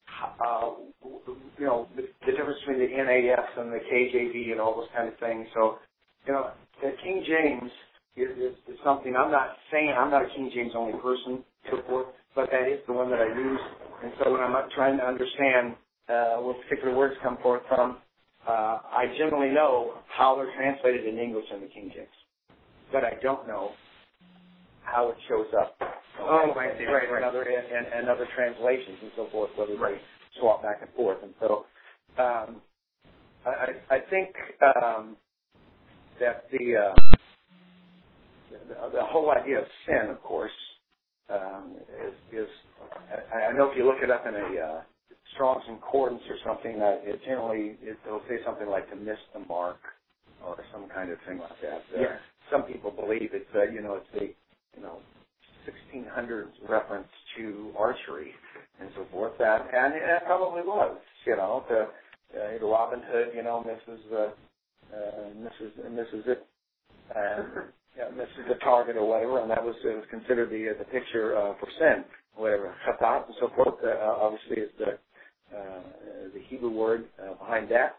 the difference between the NAS and the KJV and all those kind of things. So, the King James is something. I'm not saying I'm not a King James only person, so forth, but that is the one that I use. And so when I'm not trying to understand where particular words come forth from, I generally know how they're translated in English in the King James, but I don't know how it shows up. I see. Right. And other translations and so forth, whether they swap back and forth. And so I think that the whole idea of sin, of course, is I know if you look it up in a Strong's Concordance or something, it'll say something like to miss the mark or some kind of thing like that. Some people believe it's it's the 1600s reference to archery and so forth. And it probably was, the Robin Hood, misses it, misses the target or whatever, and it was considered the picture for sin, whatever, chatat and so forth. Obviously, is the Hebrew word behind that.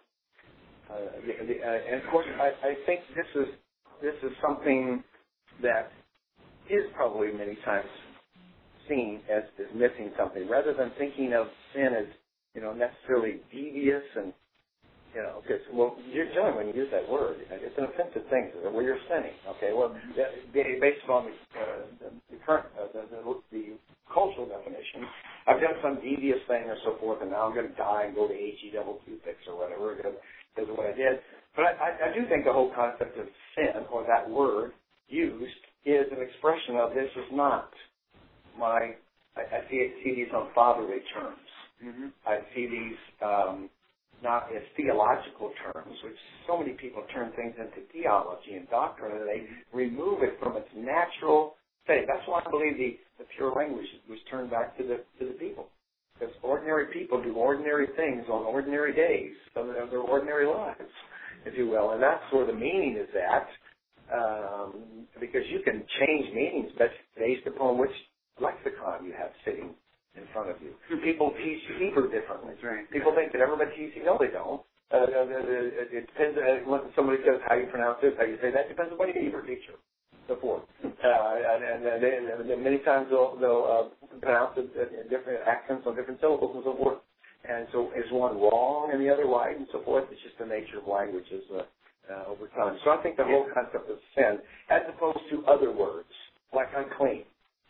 And of course, I think this is something that is probably many times seen as missing something, rather than thinking of sin as necessarily devious and because generally when you use that word, it's an offensive thing. Well, you're sinning. Okay, well, based on the current the cultural definition, I've done some devious thing or so forth, and now I'm going to die and go to HE double toothpicks or whatever because of what I did. But I do think the whole concept of sin, or that word used, is an expression of this is not I see these on fatherly terms. Mm-hmm. I see these not as theological terms, which so many people turn things into theology and doctrine, and they remove it from its natural state. That's why I believe the pure language was turned back to the people. Because ordinary people do ordinary things on ordinary days of their ordinary lives, if you will. And that's where the meaning is at, because you can change meanings based upon which lexicon you have sitting in front of you. People teach Hebrew differently. Right. People think that everybody teaches. No, they don't. It depends when somebody says how you pronounce this, how you say that. Depends on what Hebrew teacher. So forth. And many times they'll pronounce it in different accents on different syllables and so forth. And so is one wrong and the other right and so forth. It's just the nature of languages over time. So I think the whole concept of sin, as opposed to other words like unclean.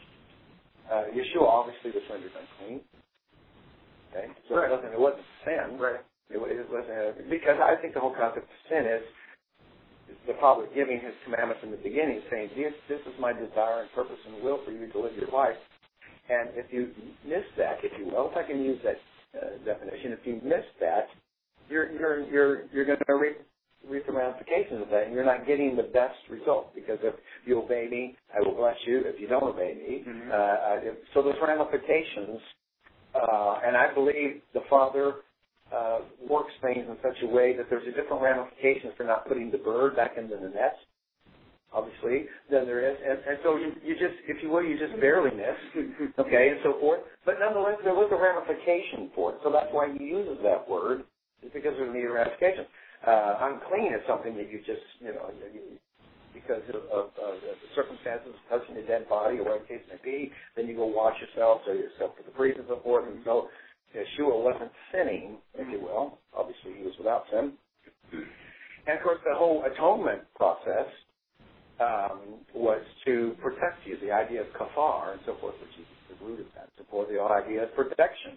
Yeshua obviously was rendered unclean. Okay, so it wasn't sin. Right. It wasn't because I think the whole concept of sin is the Father giving His commandments in the beginning, saying, "This is my desire and purpose and will for you to live your life." And if you miss that, if you will, if I can use that definition, if you miss that, you're going to reap the ramifications of that, and you're not getting the best result, because if you obey me, I will bless you. If you don't obey me, so there's ramifications, and I believe the Father works things in such a way that there's a different ramifications for not putting the bird back into the nest, obviously, than there is, and so you just, if you will, you just barely miss, okay, and so forth, but nonetheless, there was a ramification for it, so that's why He uses that word, is because there's a ramification. Unclean is something that you just, because of the circumstances, touching a dead body or whatever the case may be, then you go wash yourself, so yourself to the priest and so forth. And so Yeshua wasn't sinning, if you will. Obviously, He was without sin. And, of course, the whole atonement process was to protect you, the idea of kafar and so forth, which is the root of that, support the idea of protection,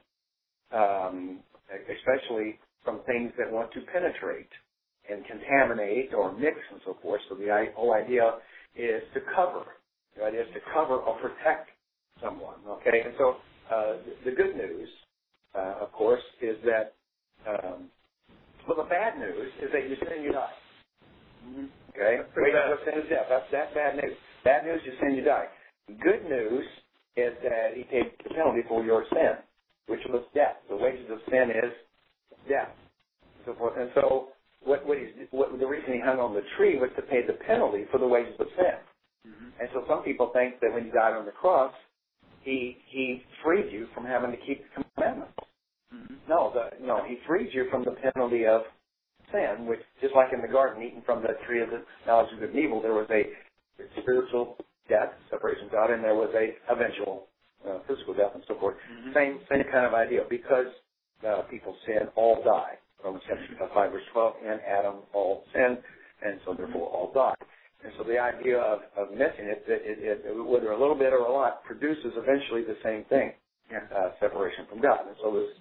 especially from things that want to penetrate and contaminate or mix and so forth. So the whole idea is to cover. The idea is to cover or protect someone, okay? And so the good news, of course, is that, well, the bad news is that you sin, you die. Okay? What sin is death. That's bad news. Bad news, you sin, you die. Good news is that He paid the penalty for your sin, which was death. The wages of sin is death, so forth. And so, the reason He hung on the tree was to pay the penalty for the wages of sin. Mm-hmm. And so, some people think that when He died on the cross, He freed you from having to keep the commandments. Mm-hmm. No, He freed you from the penalty of sin, which, just like in the garden, eating from the tree of the knowledge of good and evil, there was a spiritual death, separation from God, and there was a eventual physical death and so forth. Same kind of idea. Because people sin, all die. Romans chapter 5, verse 12, and Adam all sinned, and so therefore all die. And so the idea of missing it, whether a little bit or a lot, produces eventually the same thing, separation from God. And so there's,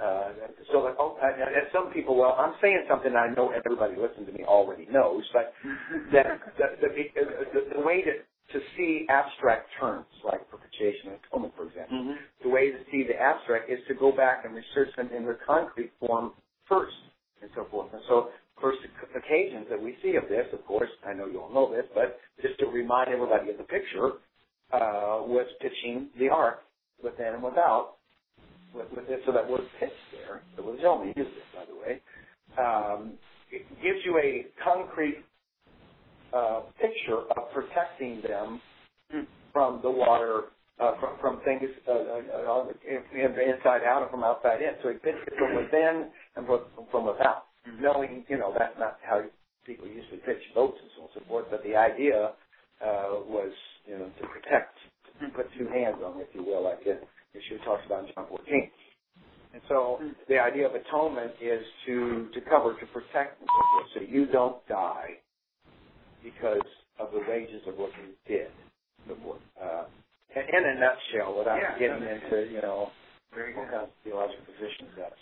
and some people, well, I'm saying something I know everybody listening to me already knows, but that the way to see abstract terms like propitiation and atonement, for example, the way to see the abstract is to go back and research them in their concrete form first, and so forth. And so first occasions that we see of this, of course, I know you all know this, but just to remind everybody of the picture, was pitching the ark within and without, with it, so that word pitch there, the word only used this, by the way, it gives you a concrete picture of protecting them from the water, from things inside out and from outside in. So it pitches from within and from without. Knowing, that's not how people usually pitch boats and so on and so forth, but the idea was, to protect, to put two hands on it, if you will, like Yeshua talks about in John 14. And so the idea of atonement is to cover, to protect, and so forth, so you don't die because of the wages of what you did, so forth. In a nutshell, without getting into, all kinds of theological positions, that's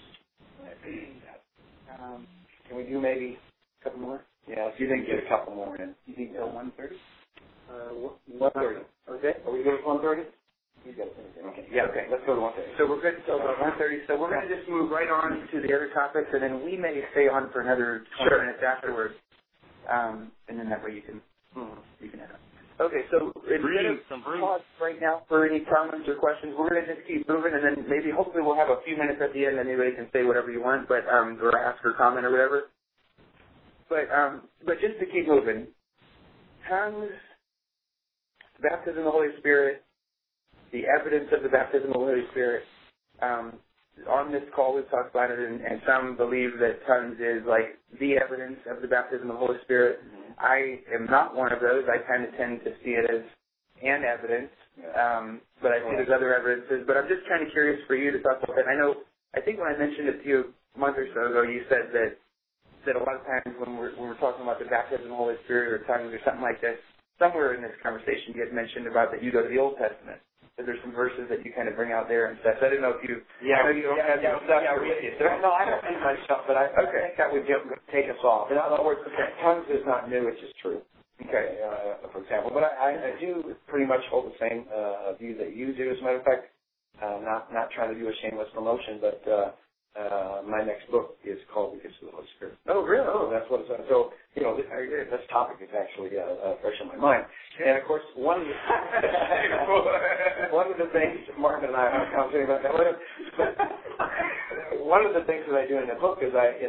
can we do maybe a couple more? Yeah, if you didn't get a couple more in. You think till 1:30? 1:30. Okay. Are we good at 1:30? You got it. Okay. Yeah, okay. Let's go to 1:30. So we're good till 1:30. So we're going to just move right on to the other topics, and then we may stay on for another 20 minutes afterwards. And then that way you can head up. Okay, so instead of pause right now for any comments or questions, we're going to just keep moving, and then maybe hopefully we'll have a few minutes at the end, and anybody can say whatever you want, but or ask or comment or whatever. But just to keep moving, tongues, baptism of the Holy Spirit, the evidence of the baptism of the Holy Spirit. On this call, we've talked about it, and some believe that tongues is like the evidence of the baptism of the Holy Spirit. I am not one of those. I kind of tend to see it as an evidence, but I see there's other evidences. But I'm just kind of curious for you to talk about that. I think when I mentioned it to you a month or so ago, you said that a lot of times when we're talking about the baptism of the Holy Spirit or tongues or something like this, somewhere in this conversation you had mentioned about that you go to the Old Testament. That there's some verses that you kind of bring out there and stuff. So I didn't know if you, I know you don't have your stuff with you. So, no, I don't think my stuff, but I think that would take us off. In other words, tongues is not new, it's just true. Okay, for example. But I do pretty much hold the same view that you do. As a matter of fact, not trying to do a shameless promotion, but my next book is called The Gifts of the Holy Spirit. Oh, really? Oh, that's what it's on. So, this topic is actually fresh in my mind. And, of course, one of the things, Marvin and I are conversating about that later, but one of the things that I do in the book is I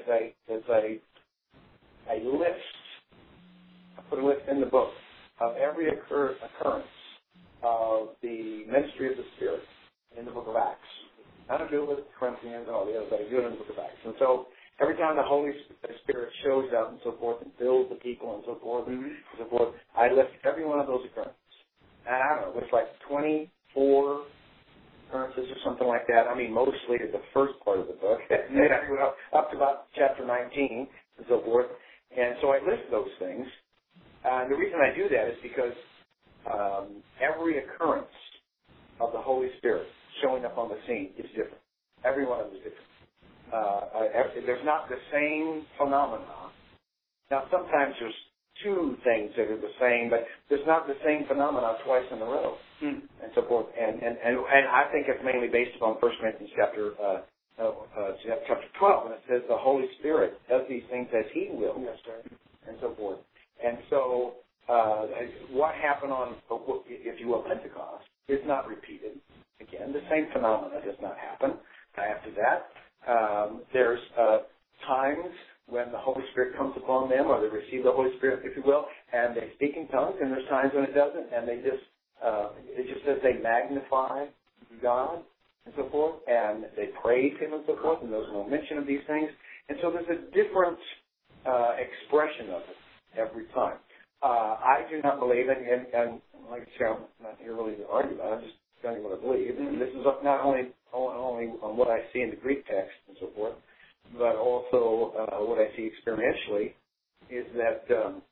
put a list in the book of every occurrence of the ministry of the Spirit in the book of Acts. I don't do it with Corinthians and all the others, but I do it in the book of Acts. And so every time the Holy Spirit shows up and so forth and fills the people and so forth, I list every one of those occurrences. And I don't know, it's like 24 occurrences or something like that. I mean, mostly the first part of the book, up to about chapter 19 and so forth. And so I list those things. And the reason I do that is because every occurrence of the Holy Spirit showing up on the scene is different. Every one of them is different. There's not the same phenomenon. Now, sometimes there's two things that are the same, but there's not the same phenomenon twice in a row, and so forth. And I think it's mainly based upon 1 Corinthians chapter 12, and it says the Holy Spirit does these things as He will, and so forth. And so what happened on, if you will, Pentecost is not repeated. Again, the same phenomena does not happen. After that, there's times when the Holy Spirit comes upon them, or they receive the Holy Spirit, if you will, and they speak in tongues, and there's times when it doesn't, and they just, it just says they magnify God, and so forth, and they praise Him, and so forth, and there's no mention of these things. And so there's a different expression of it every time. I do not believe, and like I say, I'm not here really to argue about it, I'm just telling you what I believe. And this is not only on what I see in the Greek text and so forth, but also what I see experientially is that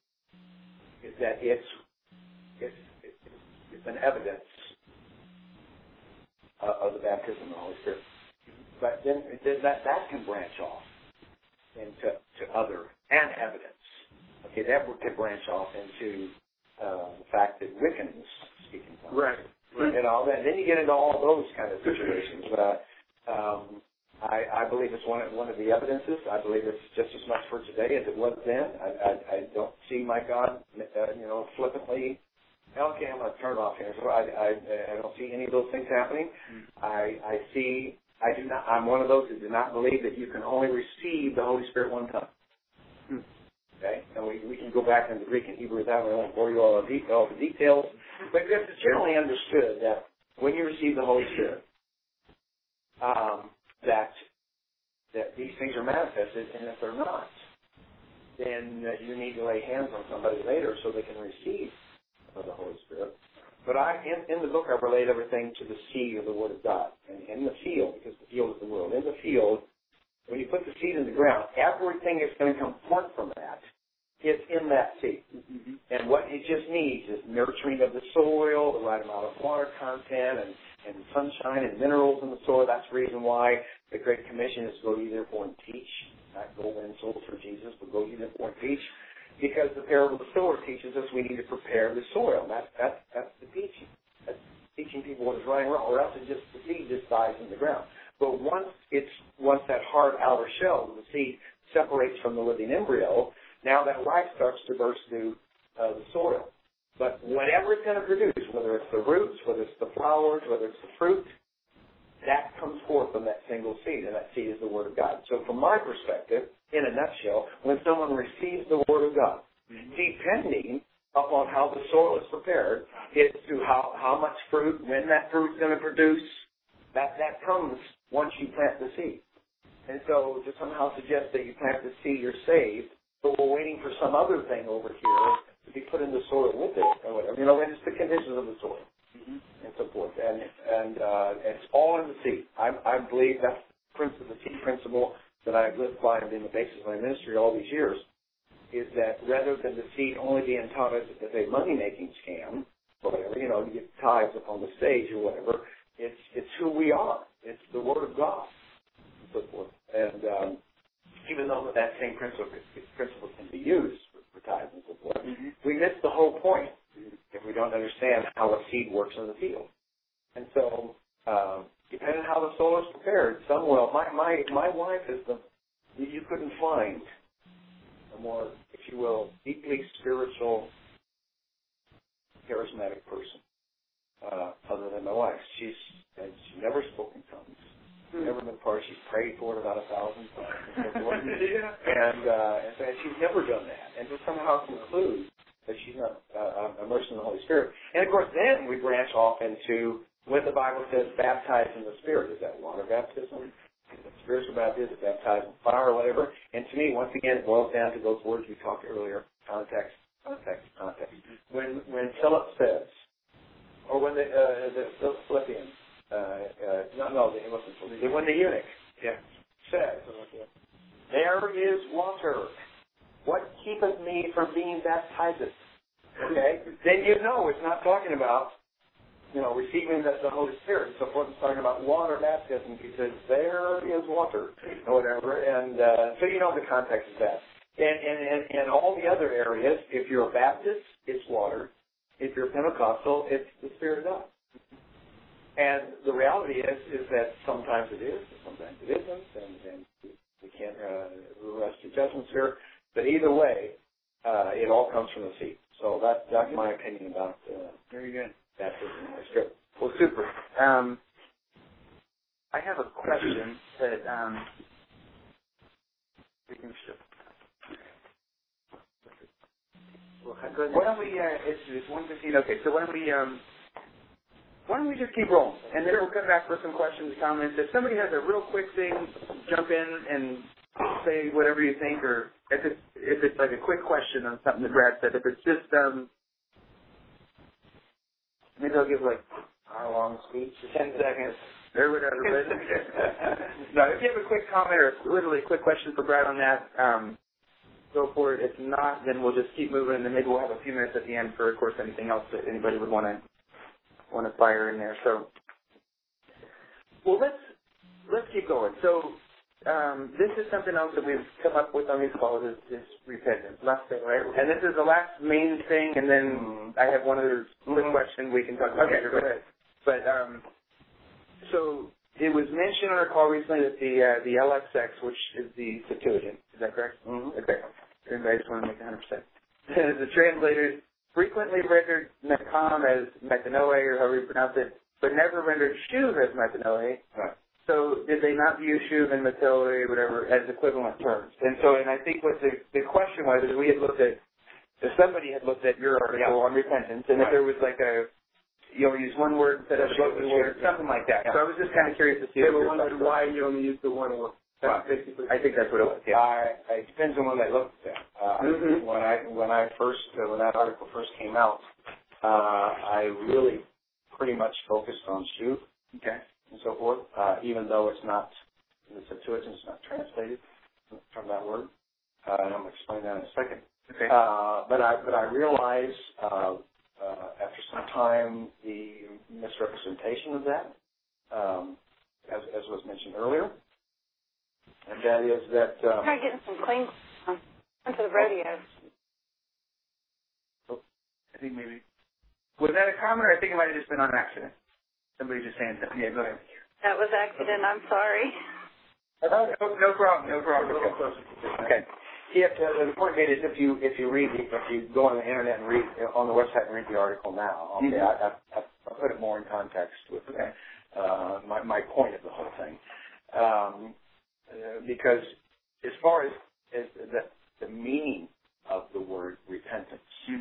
it's an evidence of the baptism of the Holy Spirit. But then that can branch off into other and evidence. Okay, that could branch off into the fact that Wiccans speak in tongues. Right. And all that. Then you get into all those kind of situations. I believe it's one of the evidences. I believe it's just as much for today as it was then. I don't see my God, flippantly. Okay, I'm going to turn it off here. So I don't see any of those things happening. I'm one of those who do not believe that you can only receive the Holy Spirit one time. Okay, and we can go back into Greek and Hebrew without. I won't bore you all the details, but it's generally understood that when you receive the Holy Spirit, that these things are manifested, and if they're not, then you need to lay hands on somebody later so they can receive the Holy Spirit. But in the book, I relate everything to the seed of the Word of God, and in the field, because the field is the world. In the field, when you put the seed in the ground, everything that's going to come forth from that is in that seed. Mm-hmm. And what it just needs is nurturing of the soil, the right amount of water content, and sunshine and minerals in the soil. That's the reason why the Great Commission is go ye therefore and teach, not go win souls for Jesus, but go ye therefore and teach. Because the parable of the sower teaches us we need to prepare the soil. That's the teaching. That's teaching people what is right and wrong, or else the seed just dies in the ground. But once that hard outer shell of the seed separates from the living embryo, now that life starts to burst through the soil. But whatever it's going to produce, whether it's the roots, whether it's the flowers, whether it's the fruit, that comes forth from that single seed, and that seed is the Word of God. So from my perspective, in a nutshell, when someone receives the Word of God, depending upon how the soil is prepared, as to how much fruit, when that fruit's going to produce, that comes once you plant the seed. And so to somehow suggest that you plant the seed, you're saved, but we're waiting for some other thing over here to be put in the soil with it, or whatever. And it's the conditions of the soil. Mm-hmm. And so forth, and it's all in the seed. I believe that's the seed principle that I've lived by and been the basis of my ministry all these years, is that rather than the seed only being taught as a money-making scam, or whatever, you get tithes up on the stage or whatever, it's who we are. It's the Word of God, and so forth. And even though that same principle can be used for tithes and so forth, we miss the whole point if we don't understand how a seed works in the field. And so, depending on how the soil is prepared, my wife is you couldn't find a more, if you will, deeply spiritual, charismatic person other than my wife. She's never spoken tongues. Never been part. She's prayed for it about 1,000 times. And so forth. And she's never done that. And to somehow conclude that she's not immersed in the Holy Spirit. And, of course, then we branch off into when the Bible says baptized in the Spirit. Is that water baptism? Is it spiritual baptism? Is it baptized in fire or whatever? And to me, once again, it boils down to those words we talked earlier, context. When Philip says, or when the Philippians, when the eunuch says, there is water. What keepeth me from being baptized? Okay? Then you know it's not talking about, receiving the Holy Spirit and so forth. It's talking about water baptism because there is water or whatever. And so you know the context of that. And all the other areas, if you're a Baptist, it's water. If you're Pentecostal, it's the Spirit of God. And the reality is that sometimes it is, and sometimes it isn't, and we can't rest your judgments here. But either way, it all comes from the seed. So that's my opinion about very good. Baptism in the Spirit. Well, super. I have a question that we can shift. Why don't we? It's 1:15. Okay, so why don't we just keep rolling, and then we'll come back for some questions, comments. If somebody has a real quick thing, jump in and say whatever you think, or if it's like a quick question on something that Brad said. If it's just maybe I'll give like How long speech? 10 seconds or whatever. But no, if you have a quick comment or literally a quick question for Brad on that, go for it. If not, then we'll just keep moving, and then maybe we'll have a few minutes at the end for, of course, anything else that anybody would want to fire in there. So, well, let's keep going. So, this is something else that we've come up with on these calls is repentance. Last thing, right? And this is the last main thing, and then I have one other quick question we can talk about. Okay, go ahead. But so it was mentioned on our call recently that the LXX, which is the Septuagint, is that correct? Mm-hmm. Okay. I just want to make 100%. The translators frequently rendered Nakam as metanoe, or however you pronounce it, but never rendered shuv as metanoe. Right. So did they not view shuv and metanoe, whatever, as equivalent terms? And I think what the question was is we had looked at, if somebody had looked at your article on repentance, and if there was like use one word instead of both words, something like that. Yeah. So I was just kind of curious to see. They were wondering why you only used the one word. Basically, I think that's what it was. Yeah. It depends on when they looked at that. When that article first came out, I really pretty much focused on shuv, and so forth. Even though it's not in the Septuagint, it's not translated from that word. And I'm going to explain that in a second. Okay. But I realized after some time the misrepresentation of that, as was mentioned earlier. And that is that... Try getting some clean onto the rodeo. I think maybe... Was that a comment, or I think it might have just been on accident? Somebody just saying something. Yeah, go ahead. That was accident. I'm sorry. No problem. Okay. The point made is if you go on the internet and read on the website and read the article now, I put it more in context with my point of the whole thing. Because as far as the meaning of the word repentance,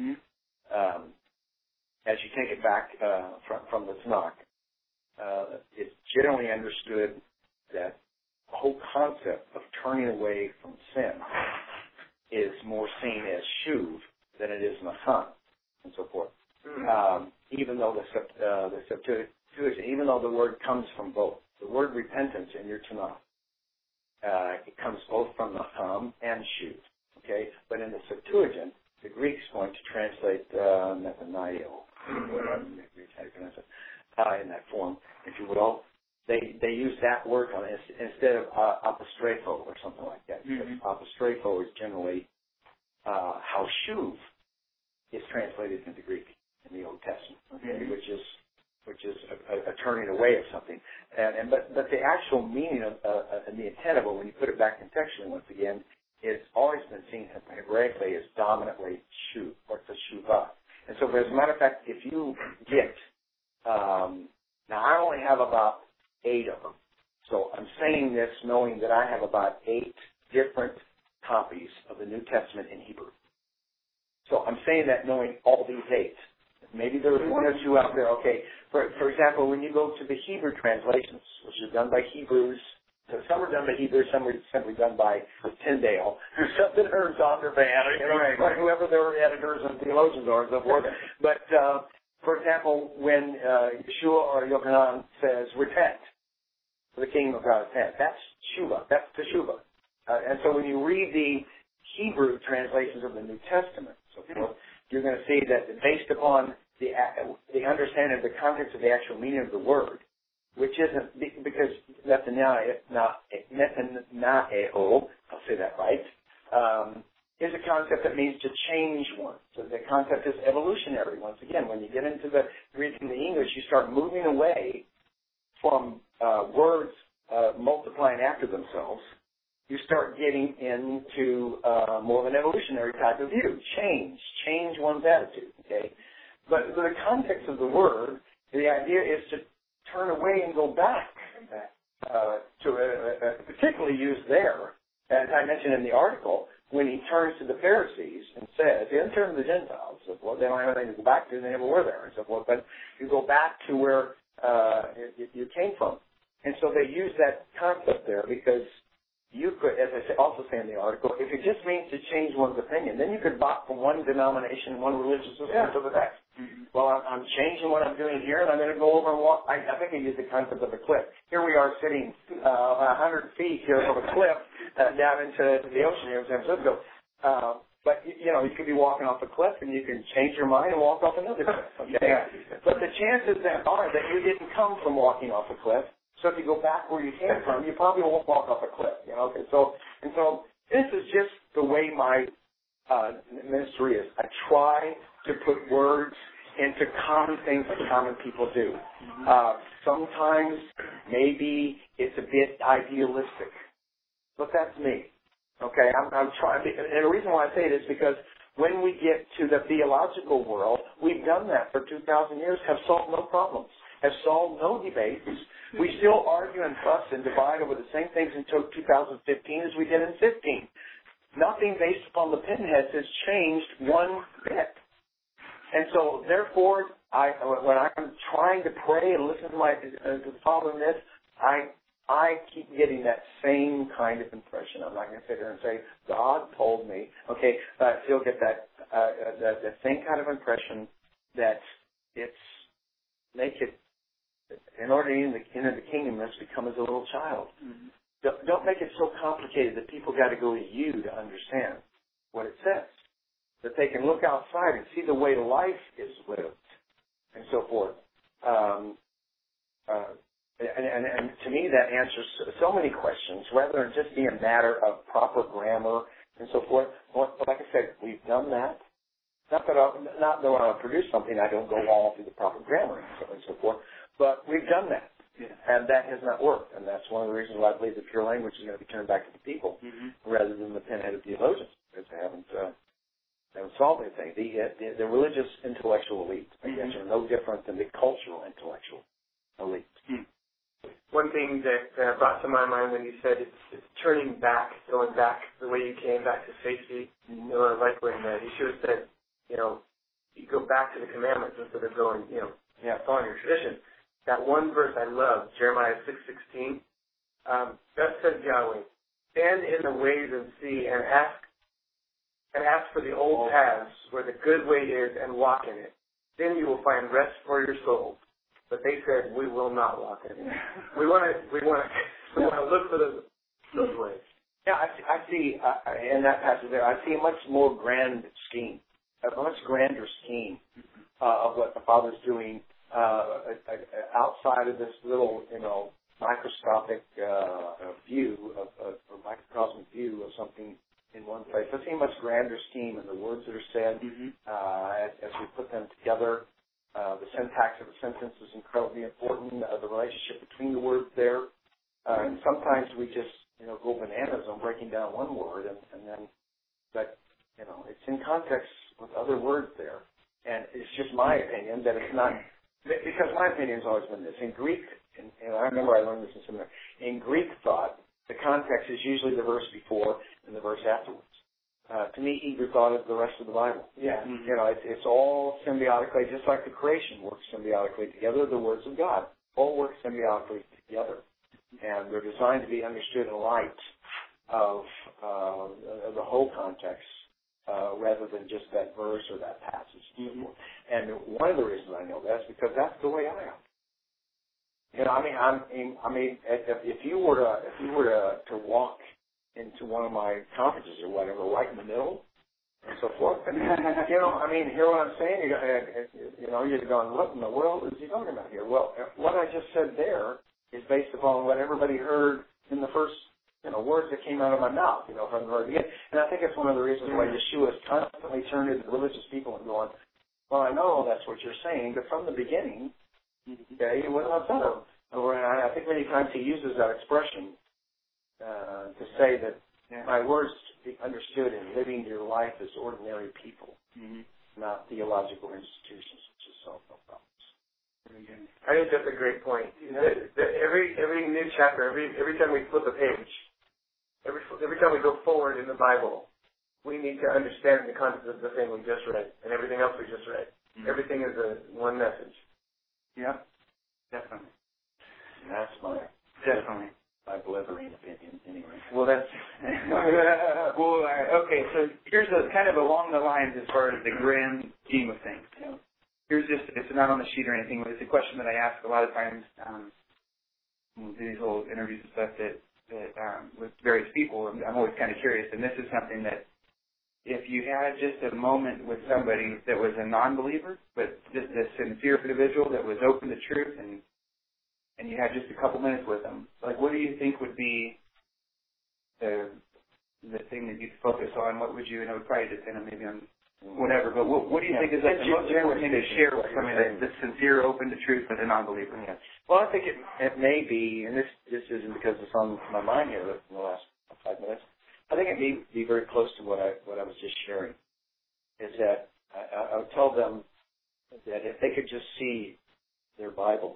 as you take it back from the Tanakh, it's generally understood that the whole concept of turning away from sin is more seen as shuv than it is nasan, and so forth. Even though the Septuagint, even though the word comes from both, the word repentance in your Tanakh, it comes both from Nakam and shuv. Okay, but in the Septuagint, the Greek's going to translate metanoeo, in that form, if you will. They use that word on it instead of apostrepho or something like that. Apostrepho is generally how shuv is translated into Greek in the Old Testament, which is a turning away of something. But the actual meaning of and the intent of it, when you put it back contextually once again, it's always been seen Hebraically as dominantly shuv, or teshuvah. And so, as a matter of fact, if you get, now I only have about 8 of them. So I'm saying this knowing that I have about 8 different copies of the New Testament in Hebrew. So I'm saying that knowing all these 8. Maybe there was 1 or 2 out there. Okay, for example, when you go to the Hebrew translations, which are done by Hebrews, so some are done by Hebrews, some are simply done by Tyndale, or something, or Zondervan, or whoever their editors and theologians are, and so forth. But, for example, when Yeshua or Yochanan says, repent, for the kingdom of God is at hand, that's Shuvah, that's Teshuvah. And so when you read the Hebrew translations of the New Testament, so forth, you're going to see that based upon the understanding of the context of the actual meaning of the word, which isn't, because metanoeo, I'll say that right, is a concept that means to change one. So the concept is evolutionary. Once again, when you get into reading the English, you start moving away from words multiplying after themselves. You start getting into more of an evolutionary type of view. Change one's attitude. Okay, but the context of the word, the idea is to turn away and go back to particularly used there, as I mentioned in the article, when he turns to the Pharisees and says, in terms of the Gentiles, so forth, they don't have anything to go back to, they never were there, and so forth, but you go back to where you came from. And so they use that concept there because you could, as I also say in the article, if it just means to change one's opinion, then you could bop from one denomination, one religious system to the next. Mm-hmm. Well, I'm changing what I'm doing here, and I'm going to go over and walk. I think I used the concept of a cliff. Here we are sitting 100 feet here from a cliff down into the ocean here in San Francisco. But, you could be walking off a cliff, and you can change your mind and walk off another cliff. Okay? Yeah. But the chances then are that you didn't come from walking off a cliff. So if you go back where you came from, you probably won't walk off a cliff. Okay, so this is just the way my ministry is. I try to put words into common things that common people do. Sometimes maybe it's a bit idealistic, but that's me. Okay, I'm trying. And the reason why I say it is because when we get to the theological world, we've done that for 2,000 years, have solved no problems, have solved no debates. We still argue and fuss and divide over the same things until 2015 as we did in 15. Nothing based upon the pinheads has changed one bit. And so, therefore, when I'm trying to pray and listen to the Father in this, I keep getting that same kind of impression. I'm not going to sit here and say, God told me. Okay, I still get that same kind of impression that in order to enter the kingdom, let's become as a little child. Mm-hmm. Don't make it so complicated that people got to go to you to understand what it says. That they can look outside and see the way life is lived, and so forth. And to me, that answers so many questions, rather than just be a matter of proper grammar and so forth. But like I said, we've done that. Not that when I produce something, I don't go all through the proper grammar and so forth. But we've done that, and that has not worked. And that's one of the reasons why I believe the pure language is going to be turned back to the people rather than the pinheaded theologians, because they haven't solved anything. The religious intellectual elite, I guess, are no different than the cultural intellectual elite. One thing that brought to my mind when you said it's turning back, going back the way you came back to safety, like when Yeshua said, you go back to the commandments instead of going, following your tradition. That one verse I love, Jeremiah 6:16. Thus says Yahweh, stand in the ways and see and ask for the old paths where the good way is and walk in it. Then you will find rest for your souls. But they said, we will not walk in it. We want to look for those ways. Yeah, I see in that passage there, I see a much more grand scheme, a much grander scheme of what the Father's doing outside of this little, microscopic view or microcosmic view of something in one place. I see a much grander scheme in the words that are said as we put them together. The syntax of a sentence is incredibly important. The relationship between the words there. And sometimes we just, go bananas on breaking down one word, but it's in context with other words there. And it's just my opinion that it's not, because my opinion has always been this. In Greek, and I remember I learned this in seminary, in Greek thought, the context is usually the verse before and the verse afterwards. To me, Hebrew thought is the rest of the Bible. Yeah. It's all symbiotically, just like the creation works symbiotically together, the words of God all work symbiotically together. And they're designed to be understood in light of the whole context rather than just that verse or that passage. And one of the reasons I know that is because that's the way I am. If you were to walk into one of my conferences or whatever, right in the middle, and so forth. Hear what I'm saying? You're going, what in the world is he talking about here? Well, what I just said there is based upon what everybody heard in the first, words that came out of my mouth, from the very beginning. And I think it's one of the reasons why Yeshua is constantly turning to the religious people and going, well, I know that's what you're saying, but from the beginning, it wasn't upset him. I think many times he uses that expression to say that my words to be understood in living your life as ordinary people, not theological institutions, which is solve no problems. I think that's a great point. Every new chapter, every time we flip a page, every time we go forward in the Bible, we need to understand the context of the thing we just read and everything else we just read. Everything is one message. Yeah, definitely. That's my definitely my blithering opinion, anyway. Well, that's okay. So here's kind of along the lines as far as the grand scheme of things. Here's just, it's not on the sheet or anything, but it's a question that I ask a lot of times when we do these little interviews and stuff that with various people. I'm always kind of curious, and this is something that if you had just a moment with somebody that was a non-believer, but just a sincere individual that was open to truth, and you had just a couple minutes with them, like, what do you think would be the thing that you'd focus on? What would you, and it would probably depend on maybe on whatever, but what do you think is like the most important thing to share with somebody that's sincere, open to truth, but a non-believer? Yeah. Well, I think it may be, and this isn't because it's on my mind here in the last 5 minutes. I think it may be very close to what I was just sharing. Is that I would tell them that if they could just see their Bible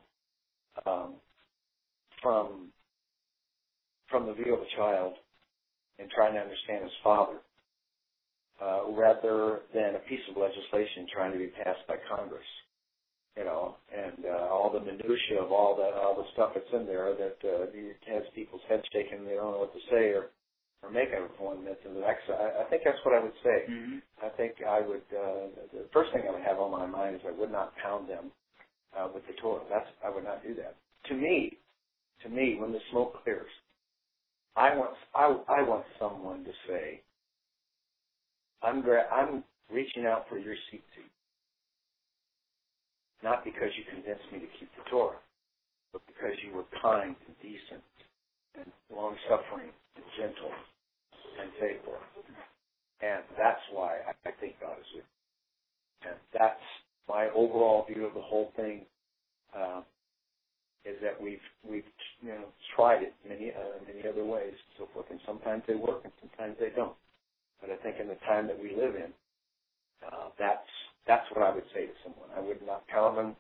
from the view of a child and trying to understand his father, rather than a piece of legislation trying to be passed by Congress, and all the minutia of all the stuff that's in there that has people's heads shaking, they don't know what to say or make a reform. I think that's what I would say. Mm-hmm. I think I would. The first thing I would have on my mind is I would not pound them with the Torah. I would not do that. To me, when the smoke clears, I want someone to say, I'm reaching out for your seat, not because you convinced me to keep the Torah, but because you were kind and decent and long-suffering and gentle and faithful. And that's why I think God is with you. And that's my overall view of the whole thing, is that we've tried it many other ways and so forth, and sometimes they work and sometimes they don't. But I think in the time that we live in, that's what I would say to someone. I would not pound them.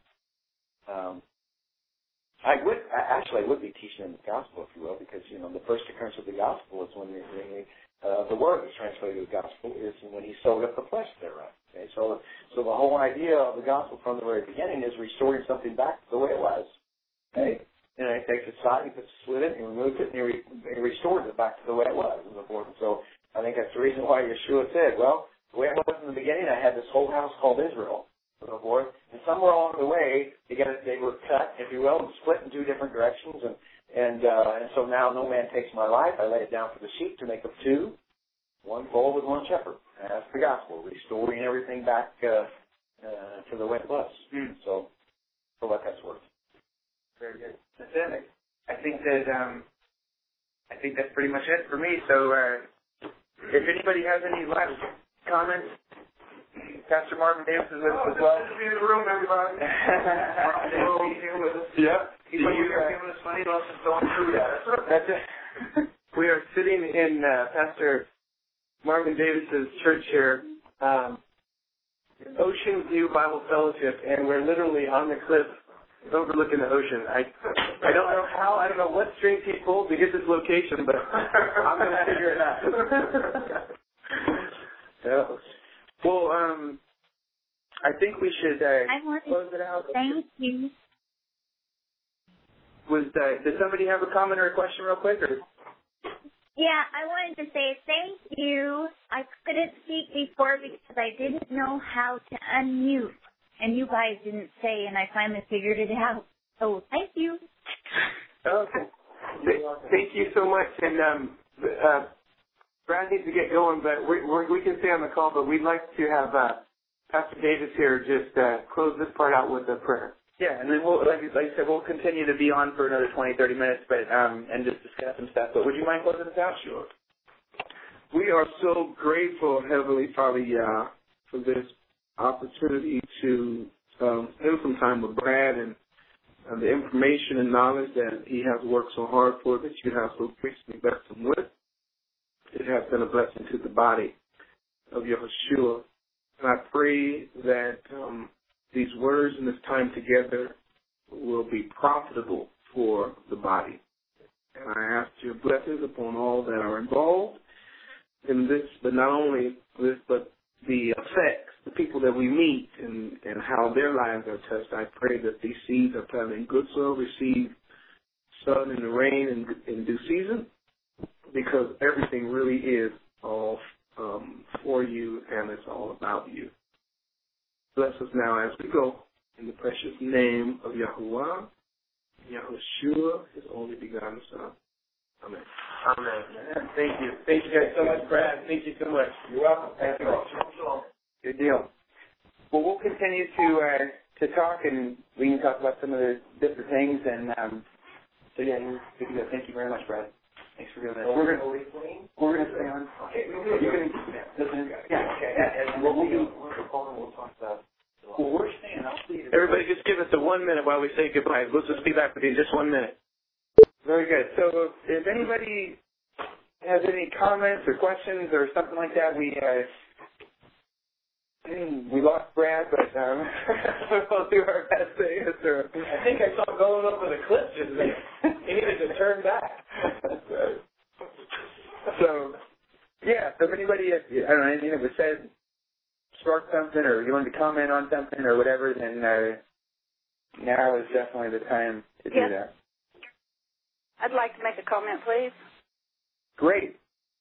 I would be teaching them the gospel, if you will, because the first occurrence of the gospel is when the word is translated to the gospel is when he sewed up the flesh thereof. Okay, so the whole idea of the gospel from the very beginning is restoring something back to the way it was. Okay, he takes it aside, he puts a slit in, he removes it, and he restores it back to the way it was, and so forth. So I think that's the reason why Yeshua said, well, the way it was in the beginning, I had this whole house called Israel, and so forth. And somewhere along the way, they were cut, if you will, and split in two different directions. And so now no man takes my life. I lay it down for the sheep to make of two, one fold with one shepherd. And that's the gospel, restoring everything back to the way it was. So for what that's worth. Very good. That's it. I think that's pretty much it for me. So if anybody has any last comments, Pastor Marvin Davis is with us as well. Be in the room, everybody. Marvin Davis is here with us. Yep. He's giving us money lessons going through that. That's it. We are sitting in Pastor Marvin Davis's church here, Ocean View Bible Fellowship, and we're literally on the cliff overlooking the ocean. I don't know how, I don't know what strings he pulled to get this location, but I'm going to figure it out. So, well, I think we should close it out. Thank you. Did somebody have a comment or a question real quick? Or? Yeah, I wanted to say thank you. I couldn't speak before because I didn't know how to unmute. And you guys didn't say, and I finally figured it out. So thank you. Okay. Thank you so much. And Brad needs to get going, but we can stay on the call. But we'd like to have Pastor Davis here just close this part out with a prayer. Yeah, and then we'll, like I said, we'll continue to be on for another 20, 30 minutes, but and just discuss some stuff. But would you mind closing us out? Sure. We are so grateful, Heavenly Father, Yah, for this opportunity to spend some time with Brad and the information and knowledge that he has worked so hard for, that you have so graciously blessed him with. It has been a blessing to the body of Yahushua. And I pray that these words and this time together will be profitable for the body. And I ask your blessings upon all that are involved in this, but not only this, but the effects, the people that we meet and how their lives are touched. I pray that these seeds are planted in good soil, receive sun and the rain in due season, because everything really is all for you, and it's all about you. Bless us now as we go in the precious name of Yahuwah, Yahushua, His only begotten Son. Amen. Amen. Thank you. Thank you guys so much, Brad. Thank you so much. You're welcome. Thank you. Good deal. Well, we'll continue to talk, and we can talk about some of the different things. And so yeah, good to go. Thank you very much, Brad. Thanks for doing that. We're gonna stay on. Okay. You can listen. Yeah. Okay. And we'll talk about. Well, we're staying. I'll see you. Everybody, just give us a 1 minute while we say goodbye. We'll just be back with you in just 1 minute. Very good. So if anybody has any comments or questions or something like that, we lost Brad, but we'll do our best to answer. I think I saw him going over the cliff just there. He needed to turn back. So, yeah, so if anybody, I don't know, anything that was said sparked something, or you wanted to comment on something or whatever, then now is definitely the time to do that. I'd like to make a comment, please. Great.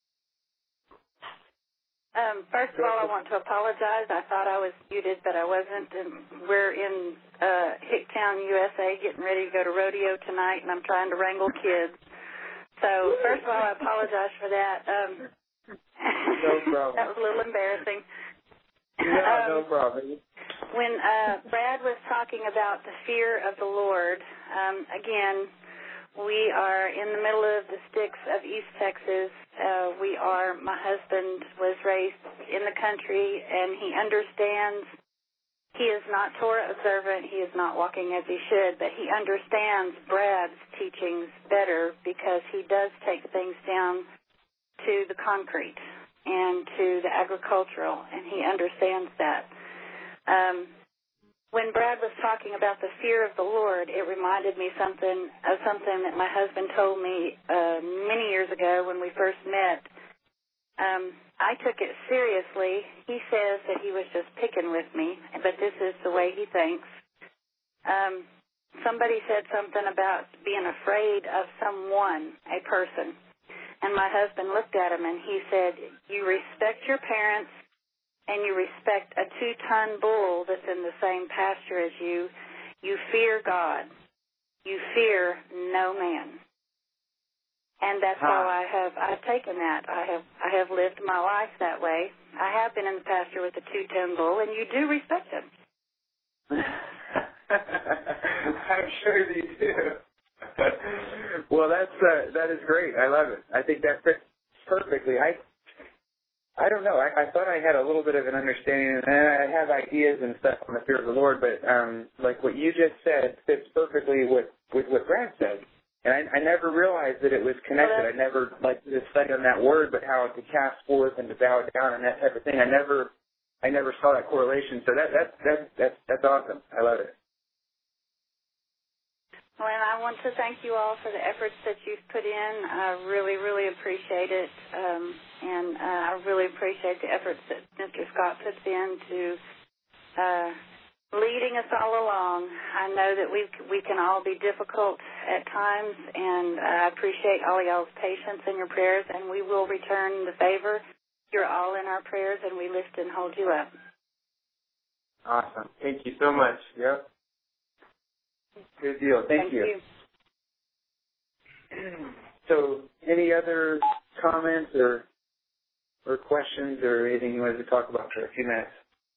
First of all, I want to apologize. I thought I was muted, but I wasn't. And we're in Hicktown, USA, getting ready to go to rodeo tonight, and I'm trying to wrangle kids. So, first of all, I apologize for that. No problem. That was a little embarrassing. No problem. When Brad was talking about the fear of the Lord, again, we are in the middle of the sticks of East Texas. My husband was raised in the country, and he understands. He is not Torah observant. He is not walking as he should, but he understands Brad's teachings better because he does take things down to the concrete and to the agricultural, and he understands that. When Brad was talking about the fear of the Lord, it reminded me of something that my husband told me many years ago when we first met. I took it seriously. He says that he was just picking with me, but this is the way he thinks. Somebody said something about being afraid of someone, a person, and my husband looked at him and he said, you respect your parents, and you respect a 2-ton bull that's in the same pasture as you. You fear God. You fear no man. And that's how I've taken that. I have lived my life that way. I have been in the pasture with a 2-ton bull, and you do respect him. I'm sure you do. Well, that is great. I love it. I think that fits perfectly. I don't know. I thought I had a little bit of an understanding, and I have ideas and stuff on the fear of the Lord, but like what you just said fits perfectly with what Brad said. And I never realized that it was connected. I never did a study on that word, but how to cast forth and to bow down and that type of thing. I never saw that correlation. So that's awesome. I love it. Well, and I want to thank you all for the efforts that you've put in. I really, really appreciate it. And I really appreciate the efforts that Mr. Scott puts in to leading us all along. I know that we can all be difficult at times, and I appreciate all y'all's patience and your prayers, and we will return the favor. You're all in our prayers, and we lift and hold you up. Awesome. Thank you so much. Yep. Good deal. Thank you. So, any other comments or questions or anything you wanted to talk about for a few minutes?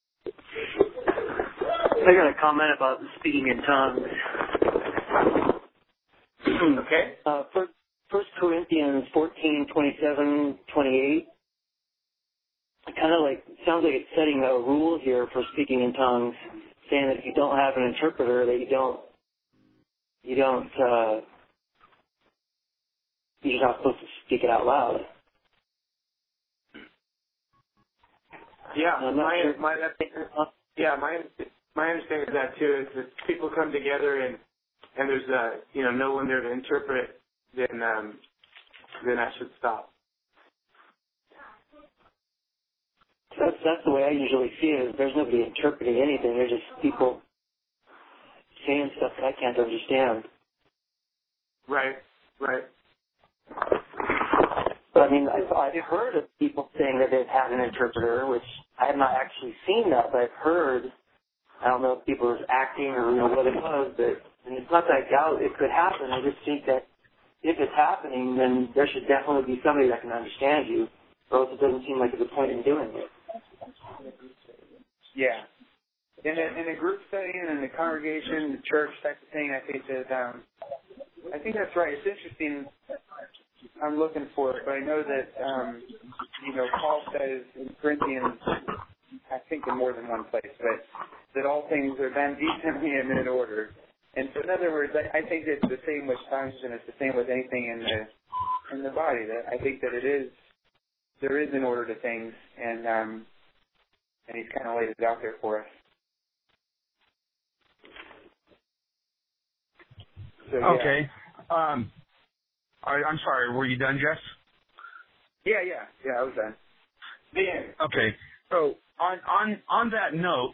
I got a comment about speaking in tongues. Okay. 1 Corinthians 14:27-28. Kind of sounds like it's setting a rule here for speaking in tongues, saying that if you don't have an interpreter, that you're not supposed to speak it out loud. Yeah, my understanding of that too is that people come together and there's no one there to interpret, then that should stop. That's the way I usually see it. There's nobody interpreting anything. There's just people saying stuff that I can't understand. Right. I mean, I've heard of people saying that they've had an interpreter, which I have not actually seen that, but I've heard. I don't know if people are acting or what it was, but and it's not that I doubt it could happen. I just think that if it's happening, then there should definitely be somebody that can understand you, or else it doesn't seem like there's a point in doing it. Yeah. In a group setting, in a congregation, the church type of thing, I think that's right. It's interesting. I'm looking for it, but I know that Paul says in Corinthians, I think in more than one place, but that all things are done decently and in order. And so, in other words, I think it's the same with tongues, and it's the same with anything in the body. That I think that there is an order to things, and he's kind of laid it out there for us. So, yeah. Okay. I'm sorry. Were you done, Jess? Yeah, I was done. Okay. So on that note,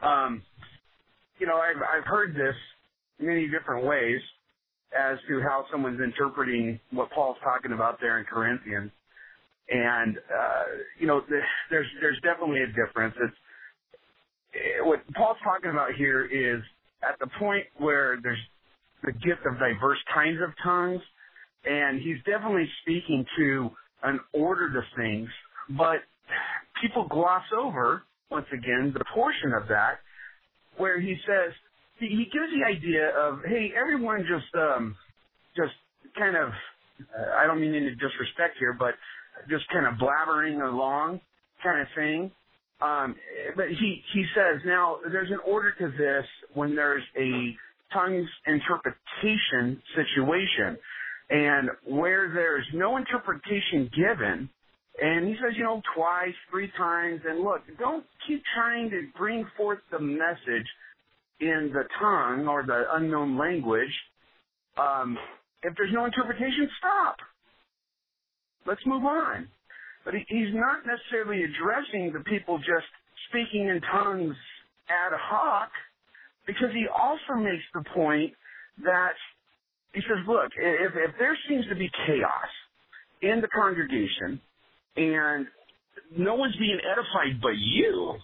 I've heard this many different ways as to how someone's interpreting what Paul's talking about there in Corinthians, and there's definitely a difference. What Paul's talking about here is at the point where there's the gift of diverse kinds of tongues, and he's definitely speaking to an order to things, but people gloss over, once again, the portion of that where he says, he gives the idea of, hey, everyone just kind of, I don't mean any disrespect here, but just kind of blabbering along kind of thing. But he says, now, there's an order to this when there's a tongues interpretation situation. And where there's no interpretation given, and he says, twice, 3 times, and look, don't keep trying to bring forth the message in the tongue or the unknown language. If there's no interpretation, stop. Let's move on. But he's not necessarily addressing the people just speaking in tongues ad hoc, because he also makes the point that he says, look, if there seems to be chaos in the congregation and no one's being edified but you,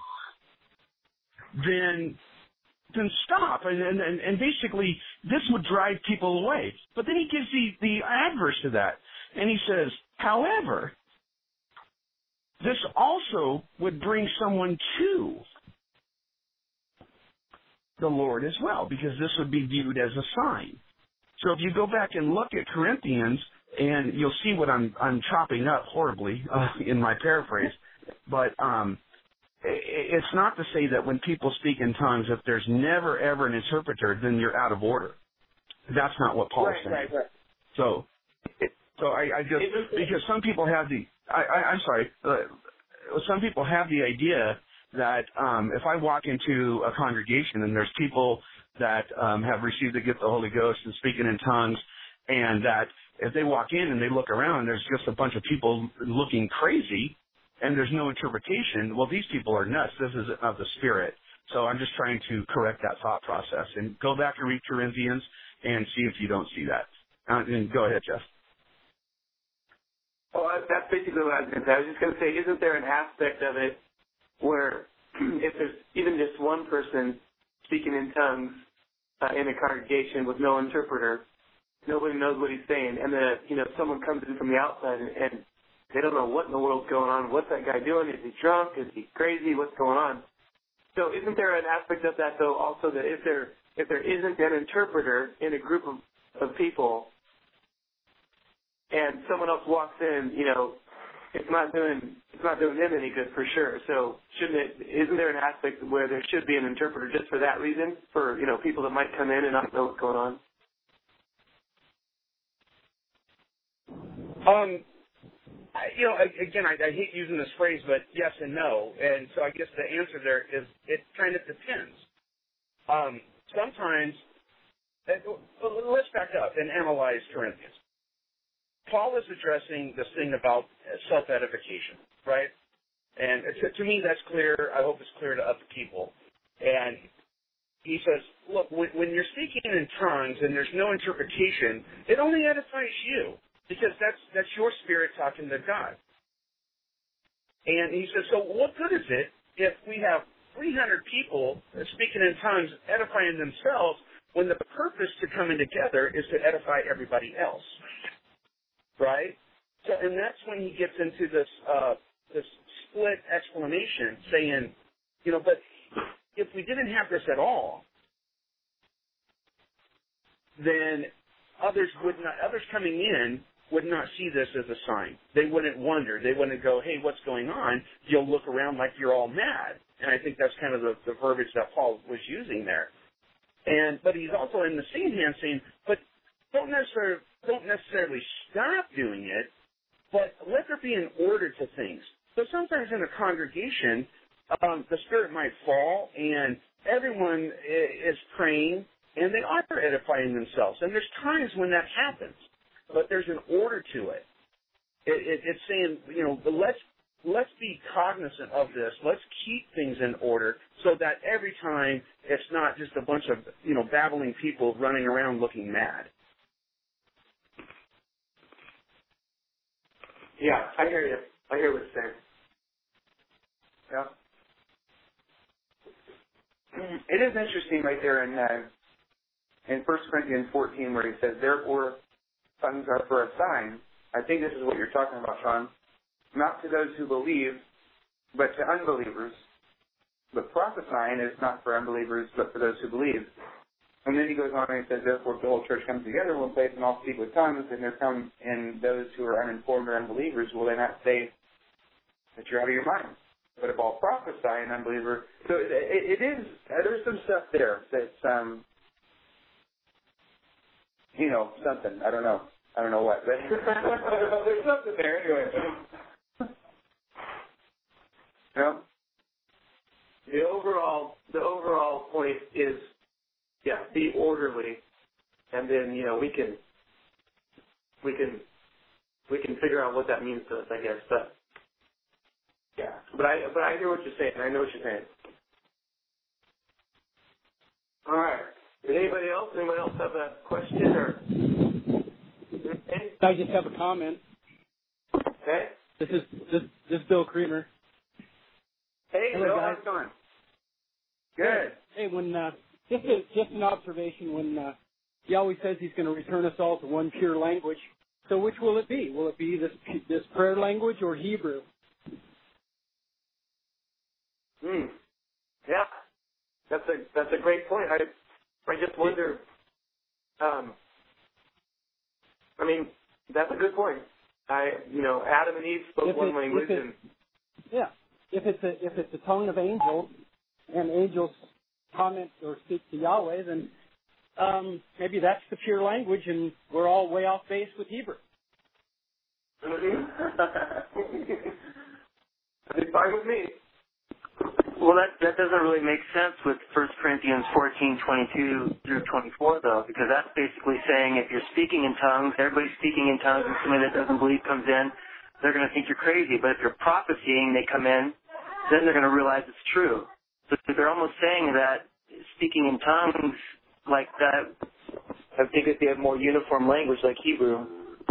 then stop. And basically, this would drive people away. But then he gives the adverse to that. And he says, however, this also would bring someone to the Lord as well, because this would be viewed as a sign. So if you go back and look at Corinthians, and you'll see what I'm chopping up horribly in my paraphrase, but it's not to say that when people speak in tongues, if there's never, ever an interpreter, then you're out of order. That's not what Paul's saying. Right. So I just, because some people have some people have the idea that if I walk into a congregation and there's people that have received the gift of the Holy Ghost and speaking in tongues, and that if they walk in and they look around, there's just a bunch of people looking crazy, and there's no interpretation, well, these people are nuts. This is of the Spirit. So I'm just trying to correct that thought process. And go back and read Corinthians and see if you don't see that. And go ahead, Jeff. Well, that's basically what I was going to say. I was just going to say, isn't there an aspect of it where if there's even just one person speaking in tongues in a congregation with no interpreter, nobody knows what he's saying, and someone comes in from the outside and they don't know what in the world's going on. What's that guy doing? Is he drunk? Is he crazy? What's going on? So isn't there an aspect of that, though, also that if there isn't an interpreter in a group of people and someone else walks in, it's not doing them any good for sure. So isn't there an aspect where there should be an interpreter just for that reason, for, people that might come in and not know what's going on? Again, I hate using this phrase, but yes and no. And so I guess the answer there is it kind of depends. Sometimes, let's back up and analyze Corinthians. Paul is addressing this thing about self-edification, right? And to me, that's clear. I hope it's clear to other people. And he says, look, when you're speaking in tongues and there's no interpretation, it only edifies you. because that's your spirit talking to God. And he says, so what good is it if we have 300 people speaking in tongues, edifying themselves, when the purpose to coming together is to edify everybody else, right? So, and that's when he gets into this split explanation, saying, but if we didn't have this at all, then others coming in would not see this as a sign. They wouldn't wonder. They wouldn't go, hey, what's going on? You'll look around like you're all mad. And I think that's kind of the verbiage that Paul was using there. But he's also in the same hand saying, but don't necessarily stop doing it, but let there be an order to things. So sometimes in a congregation, the Spirit might fall and everyone is praying and they are edifying themselves. And there's times when that happens. But there's an order to it. It's saying, let's be cognizant of this. Let's keep things in order so that every time it's not just a bunch of, babbling people running around looking mad. Yeah, I hear you. I hear what you're saying. Yeah. It is interesting right there in 1 Corinthians 14 where he says, therefore, tongues are for a sign. I think this is what you're talking about, Sean. Not to those who believe, but to unbelievers. But prophesying is not for unbelievers, but for those who believe. And then he goes on and he says, therefore, if the whole church comes together in one place and all speak with tongues, and there come in those who are uninformed or unbelievers, will they not say that you're out of your mind? But if all prophesy an unbeliever, so it is, there's some stuff there that's, something. I don't know what, but there's something there anyway. Yeah. The overall point is, be orderly, and then we can figure out what that means to us, I guess. But but I hear what you're saying. I know what you're saying. All right. Did anybody else have a question or? I just have a comment. Okay. This is Bill Creamer. Hey, hello, Bill, guys. how's it going? Good. Hey, when just an observation. When he always says he's going to return us all to one pure language. So which will it be? Will it be this prayer language or Hebrew? Yeah, that's a great point. I just wonder. That's a good point. Adam and Eve spoke one language, and if it's a tongue of angels, and angels comment or speak to Yahweh, then maybe that's the pure language, and we're all way off base with Hebrew. It's fine with me. Well, that doesn't really make sense with 1 Corinthians 14:22 through 24, though, because that's basically saying if you're speaking in tongues, everybody's speaking in tongues, and somebody that doesn't believe comes in, they're going to think you're crazy. But if you're prophesying, they come in, then they're going to realize it's true. So they're almost saying that speaking in tongues like that, I think if they have more uniform language like Hebrew.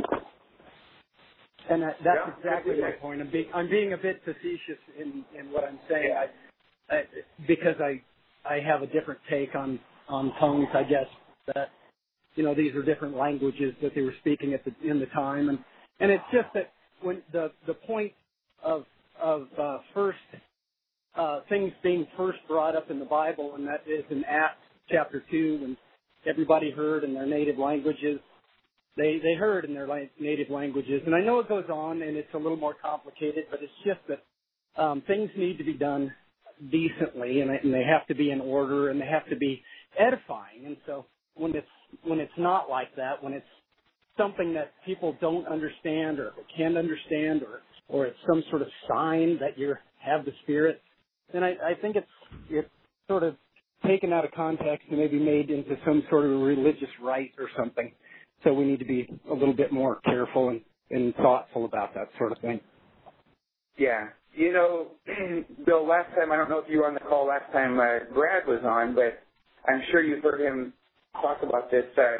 And that's exactly my point. I'm being a bit facetious in what I'm saying, because I have a different take on tongues. I guess that these are different languages that they were speaking in the time, and it's just that when the point of first things being first brought up in the Bible, and that is in Acts chapter 2, when everybody heard in their native languages. They heard in their native languages. And I know it goes on, and it's a little more complicated, but it's just that things need to be done decently, and they have to be in order, and they have to be edifying. And so when it's not like that, when it's something that people don't understand or can't understand, or it's some sort of sign that you have the Spirit, then I think it's sort of taken out of context and maybe made into some sort of religious rite or something. So we need to be a little bit more careful and thoughtful about that sort of thing. Yeah. Bill, last time, I don't know if you were on the call last time Brad was on, but I'm sure you've heard him talk about this.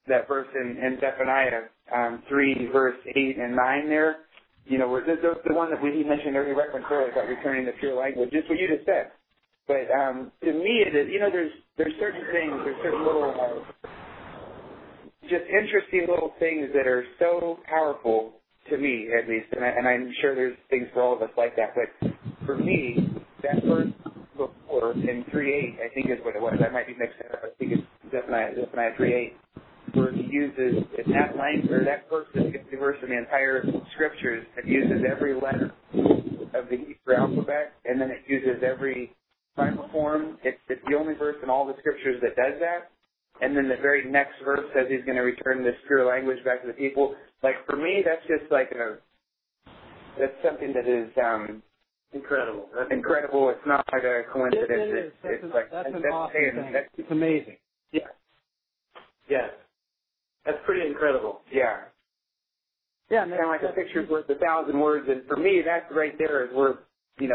that verse in Zephaniah 3, verse 8 and 9 there. You know, the one that he mentioned earlier, referenced earlier about returning to pure language, just what you just said. But to me, there's certain things, there's certain little, just interesting little things that are so powerful to me, at least, and I'm sure there's things for all of us like that. But for me, that verse before in 3:8, I think is what it was. I might be mixing it up. I think it's Zephaniah 3:8. Where he uses in that language, or that verse is the verse in the entire scriptures that uses every letter of the Hebrew alphabet, and then it uses every final form. It's the only verse in all the scriptures that does that. And then the very next verse says he's going to return this pure language back to the people. Like, for me, that's just like that's something that is incredible. That's incredible. It's not like a coincidence. That's an awesome thing. It's amazing. Yeah. Yes. That's pretty incredible. Yeah. Yeah. Kind of like a picture's worth 1,000 words, and for me, that right there is worth, an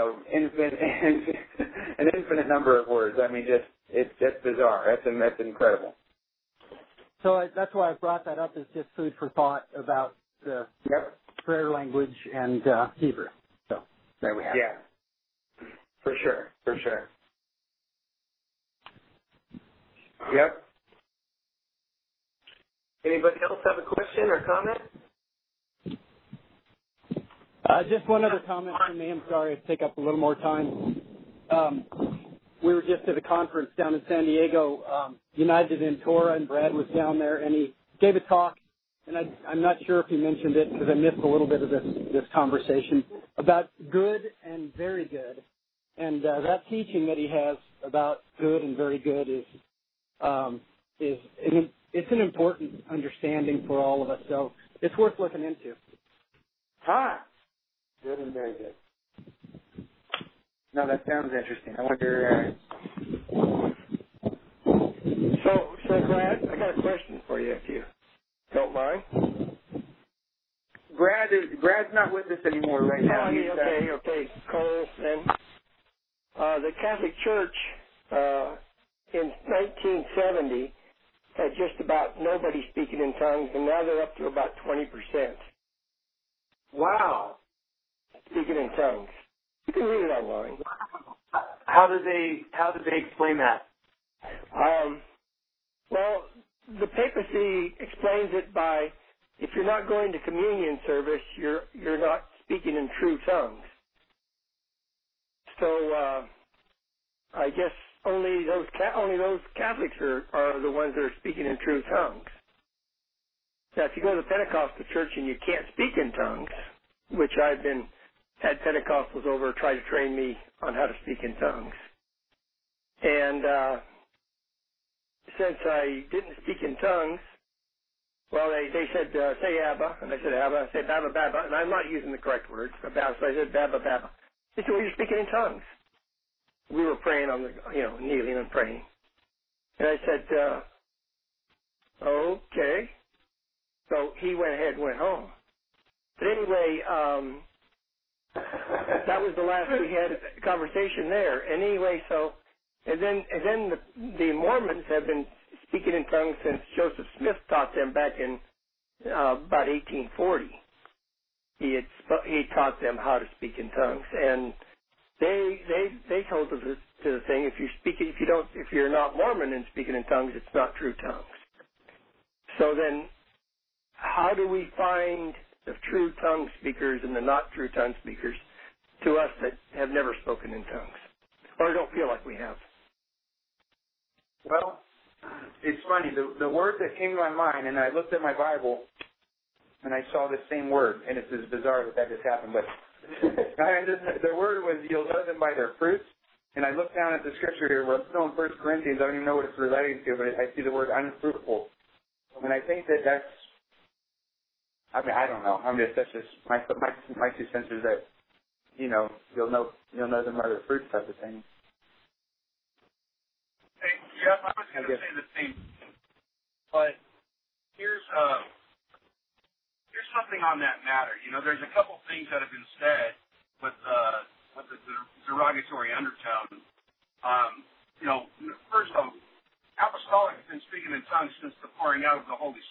infinite number of words. I mean, that's bizarre. That's incredible. So that's why I brought that up, is just food for thought about the prayer language and Hebrew. So there we have it. Yeah. For sure. Yep. Anybody else have a question or comment? Just one other comment from me. I'm sorry to take up a little more time. We were just at a conference down in San Diego, United in Torah, and Brad was down there, and he gave a talk, and I'm not sure if he mentioned it because I missed a little bit of this conversation, about good and very good. And that teaching that he has about good and very good is it's an important understanding for all of us, so it's worth looking into. Good and very good. No, that sounds interesting. I wonder. So Brad, I got a question for you, if you don't mind. Brad's not with us anymore right now. Okay, Cole. Then the Catholic Church in 1970 had just about nobody speaking in tongues, and now they're up to about 20%. Wow. Speaking in tongues. You can read it online. How do they explain that? Well, the papacy explains it by, if you're not going to communion service, you're not speaking in true tongues. So I guess only those Catholics are the ones that are speaking in true tongues. Now, if you go to the Pentecostal church and you can't speak in tongues, which I've had Pentecostals over try to train me on how to speak in tongues, and since I didn't speak in tongues, well, they said, say Abba, and I said Abba. I said Baba, Baba, and I'm not using the correct words, so I said Baba, Baba. They said, well, you're speaking in tongues. We were praying on kneeling and praying. And I said, okay. So he went ahead and went home. But anyway, that was the last we had a conversation there. And anyway, and then the Mormons have been speaking in tongues since Joseph Smith taught them back in about 1840. He taught them how to speak in tongues, and they told us to the thing, if you're not Mormon and speaking in tongues, it's not true tongues. So then, how do we find the true tongue speakers and the not true tongue speakers to us that have never spoken in tongues or don't feel like we have? Well, it's funny. The word that came to my mind, and I looked at my Bible, and I saw the same word, and it's as bizarre that just happened, but the word was, you'll know them by their fruits. And I looked down at the scripture here, where it's still in 1 Corinthians. I don't even know what it's relating to, but I see the word unfruitful. And I think that's, I don't know. That's just my 2 cents is that, you'll know them by their fruits type of thing. Hey, Jeff, I was going to say the same thing, but here's something on that matter. There's a couple things that have been said with the derogatory undertone. First of all, apostolic has been speaking in tongues since the pouring out of the Holy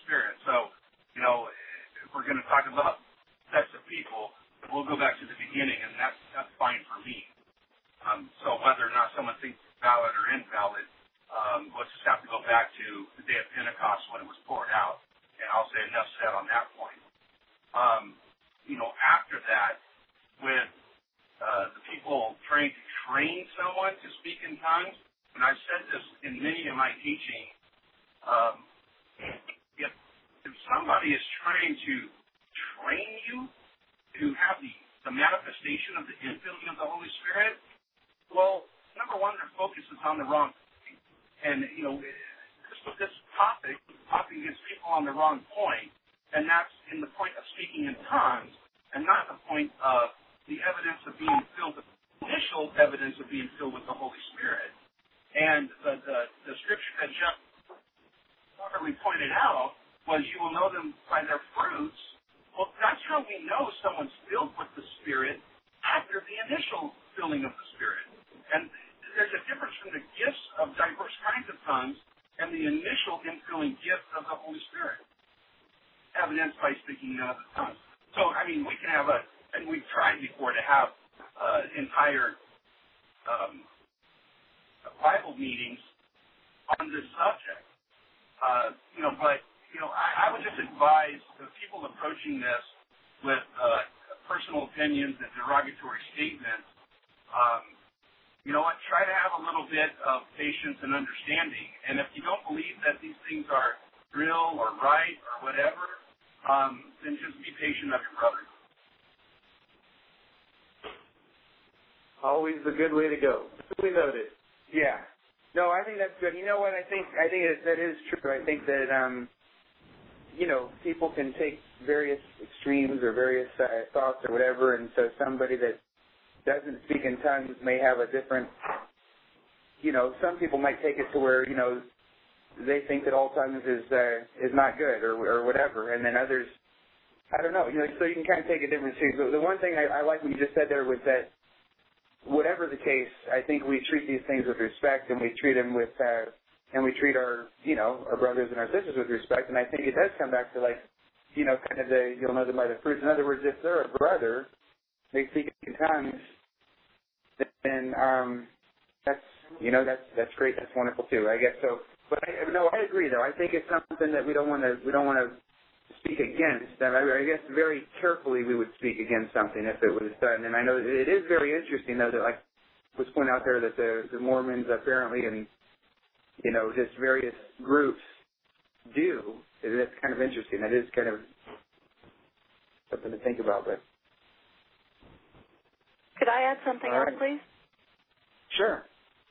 back to the beginning, and that's fine for me. So whether or not someone thinks it's valid or invalid, we'll just have to go back to the day of Pentecost when it was poured out, and I'll say enough said on that point. After that, with the people trying to train someone to speak in tongues, and I've said this in many of my teaching, if somebody is trying to train you to have the manifestation of the infilling of the Holy Spirit, well, number one, their focus is on the wrong thing. And, this topic gets people on the wrong point, and that's in the point of speaking in tongues, and not the point of the evidence of being filled, the initial evidence of being filled with the Holy Spirit. And the scripture that Jeff properly pointed out was, you will know them by their fruits. Well, that's how we know someone's filled with the Spirit after the initial filling of the Spirit. And there's a difference from the gifts of diverse kinds of tongues and the initial infilling gift of the Holy Spirit, evidenced by speaking in other tongues. So, we can have and we've tried before to have entire Bible meetings on this subject. I would just advise the people approaching this with personal opinions and derogatory statements, try to have a little bit of patience and understanding. And if you don't believe that these things are real or right or whatever, then just be patient of your brother. Always a good way to go. We noted. Yeah. No, I think that's good. You know what? I think that is true. I think that people can take various extremes or various thoughts or whatever, and so somebody that doesn't speak in tongues may have a different. Some people might take it to where they think that all tongues is not good or whatever, and then others, I don't know. So you can kind of take a different view. So the one thing I like what you just said there was that, whatever the case, I think we treat these things with respect, and we treat them with, and we treat our brothers and our sisters with respect. And I think it does come back to kind of you'll know them by the fruits. In other words, if they're a brother, they speak in tongues, then that's great. That's wonderful too, I guess. So, but I agree though. I think it's something that we don't want to speak against. I guess very carefully we would speak against something if it was done. And I know it is very interesting though that was pointed out there that the Mormons apparently and just various groups do. That's kind of interesting. That is kind of something to think about. But could I add something else, please? Sure.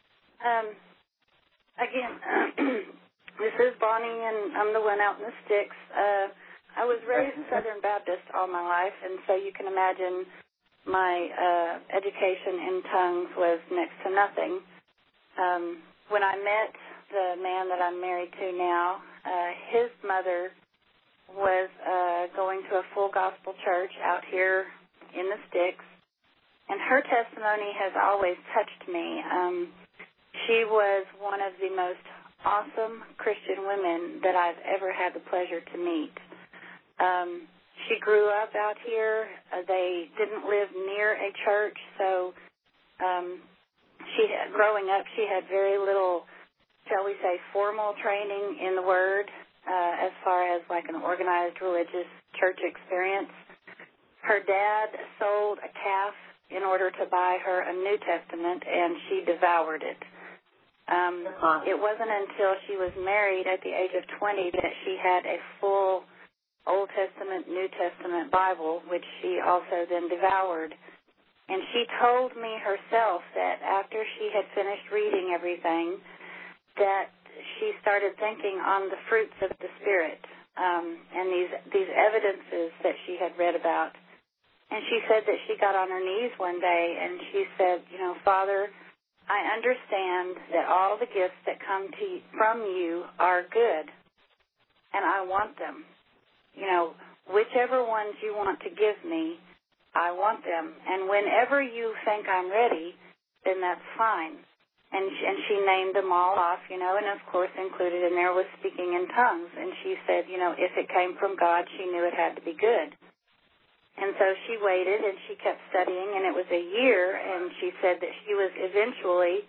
Again, this is Bonnie, and I'm the one out in the sticks. I was raised Southern Baptist all my life, and so you can imagine my education in tongues was next to nothing. When I met the man that I'm married to now, his mother was going to a full gospel church out here in the sticks, and her testimony has always touched me. She was one of the most awesome Christian women that I've ever had the pleasure to meet. She grew up out here. They didn't live near a church, so growing up, she had very little, shall we say, formal training in the Word as far as an organized religious church experience. Her dad sold a calf in order to buy her a New Testament, and she devoured it. It wasn't until she was married at the age of 20 that she had a full Old Testament, New Testament Bible, which she also then devoured. And she told me herself that after she had finished reading everything, that she started thinking on the fruits of the Spirit and these evidences that she had read about. And she said that she got on her knees one day and she said, Father, I understand that all the gifts that come from you are good, and I want them. Whichever ones you want to give me, I want them. And whenever you think I'm ready, then that's fine. And she named them all off, and of course included in there was speaking in tongues. And she said, if it came from God, she knew it had to be good. And so she waited, and she kept studying, and it was a year, and she said that she was eventually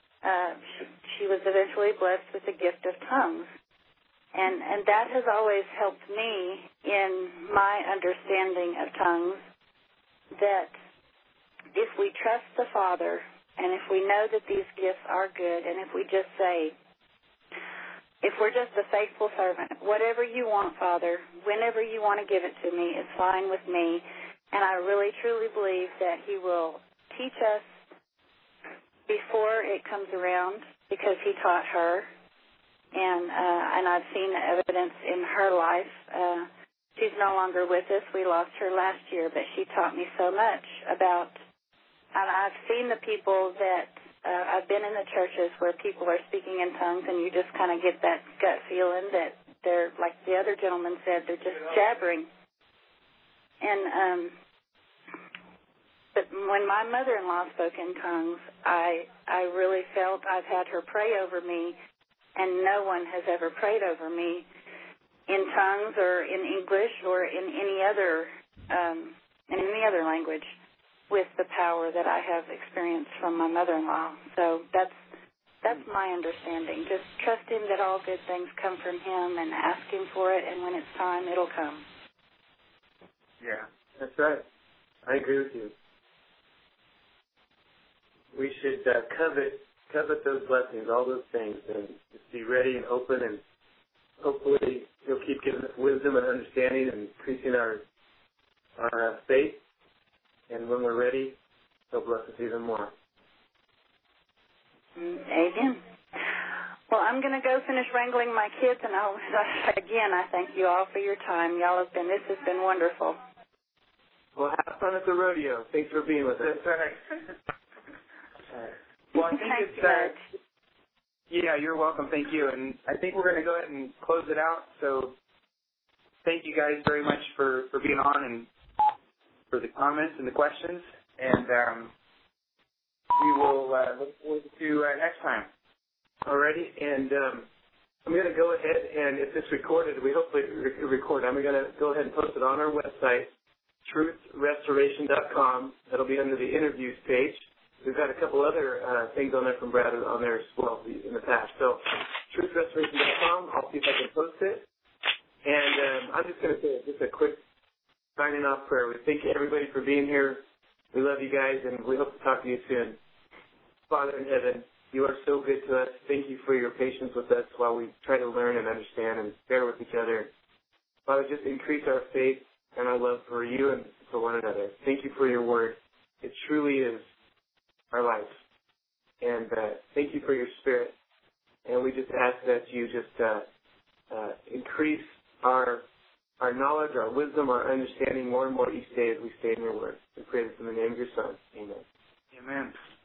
blessed with the gift of tongues. And that has always helped me in my understanding of tongues, that if we trust the Father, and if we know that these gifts are good, and if we just say, if we're just a faithful servant, whatever you want, Father, whenever you want to give it to me, it's fine with me. And I really, truly believe that He will teach us before it comes around, because He taught her. And I've seen the evidence in her life. She's no longer with us. We lost her last year, but she taught me so much about, and I've seen the people that, I've been in the churches where people are speaking in tongues, and you just kind of get that gut feeling that they're, like the other gentleman said, they're just jabbering. And but when my mother-in-law spoke in tongues, I really felt I've had her pray over me, and no one has ever prayed over me in tongues or in English or in any other language with the power that I have experienced from my mother-in-law. So that's my understanding. Just trust Him that all good things come from Him, and ask Him for it, and when it's time, it'll come. Yeah, that's right. I agree with you. We should covet those blessings, all those things, and just be ready and open, and hopefully He'll keep giving us wisdom and understanding and increasing our faith. And when we're ready, He'll bless us even more. Amen. Well, I'm going to go finish wrangling my kids, and again, I thank you all for your time. This has been wonderful. Well, have fun at the rodeo. Thanks for being with us. That's right. Well, I think yeah, you're welcome. Thank you. And I think we're going to go ahead and close it out. So thank you guys very much for being on and for the comments and the questions. And we will look forward to next time. Alrighty. And I'm going to go ahead, and if it's recorded, we hopefully record. I'm going to go ahead and post it on our website, truthrestoration.com. That'll be under the interviews page. We've got a couple other things on there from Brad on there as well in the past. So, truthrestoration.com. I'll see if I can post it. And I'm just going to say just a quick signing off prayer. We thank everybody for being here. We love you guys, and we hope to talk to you soon. Father in heaven, you are so good to us. Thank you for your patience with us while we try to learn and understand and bear with each other. Father, just increase our faith and our love for you and for one another. Thank you for your word. It truly is our life. And thank you for your Spirit. And we just ask that you just increase our knowledge, our wisdom, our understanding more and more each day as we stay in your word. We pray this in the name of your Son. Amen. Amen.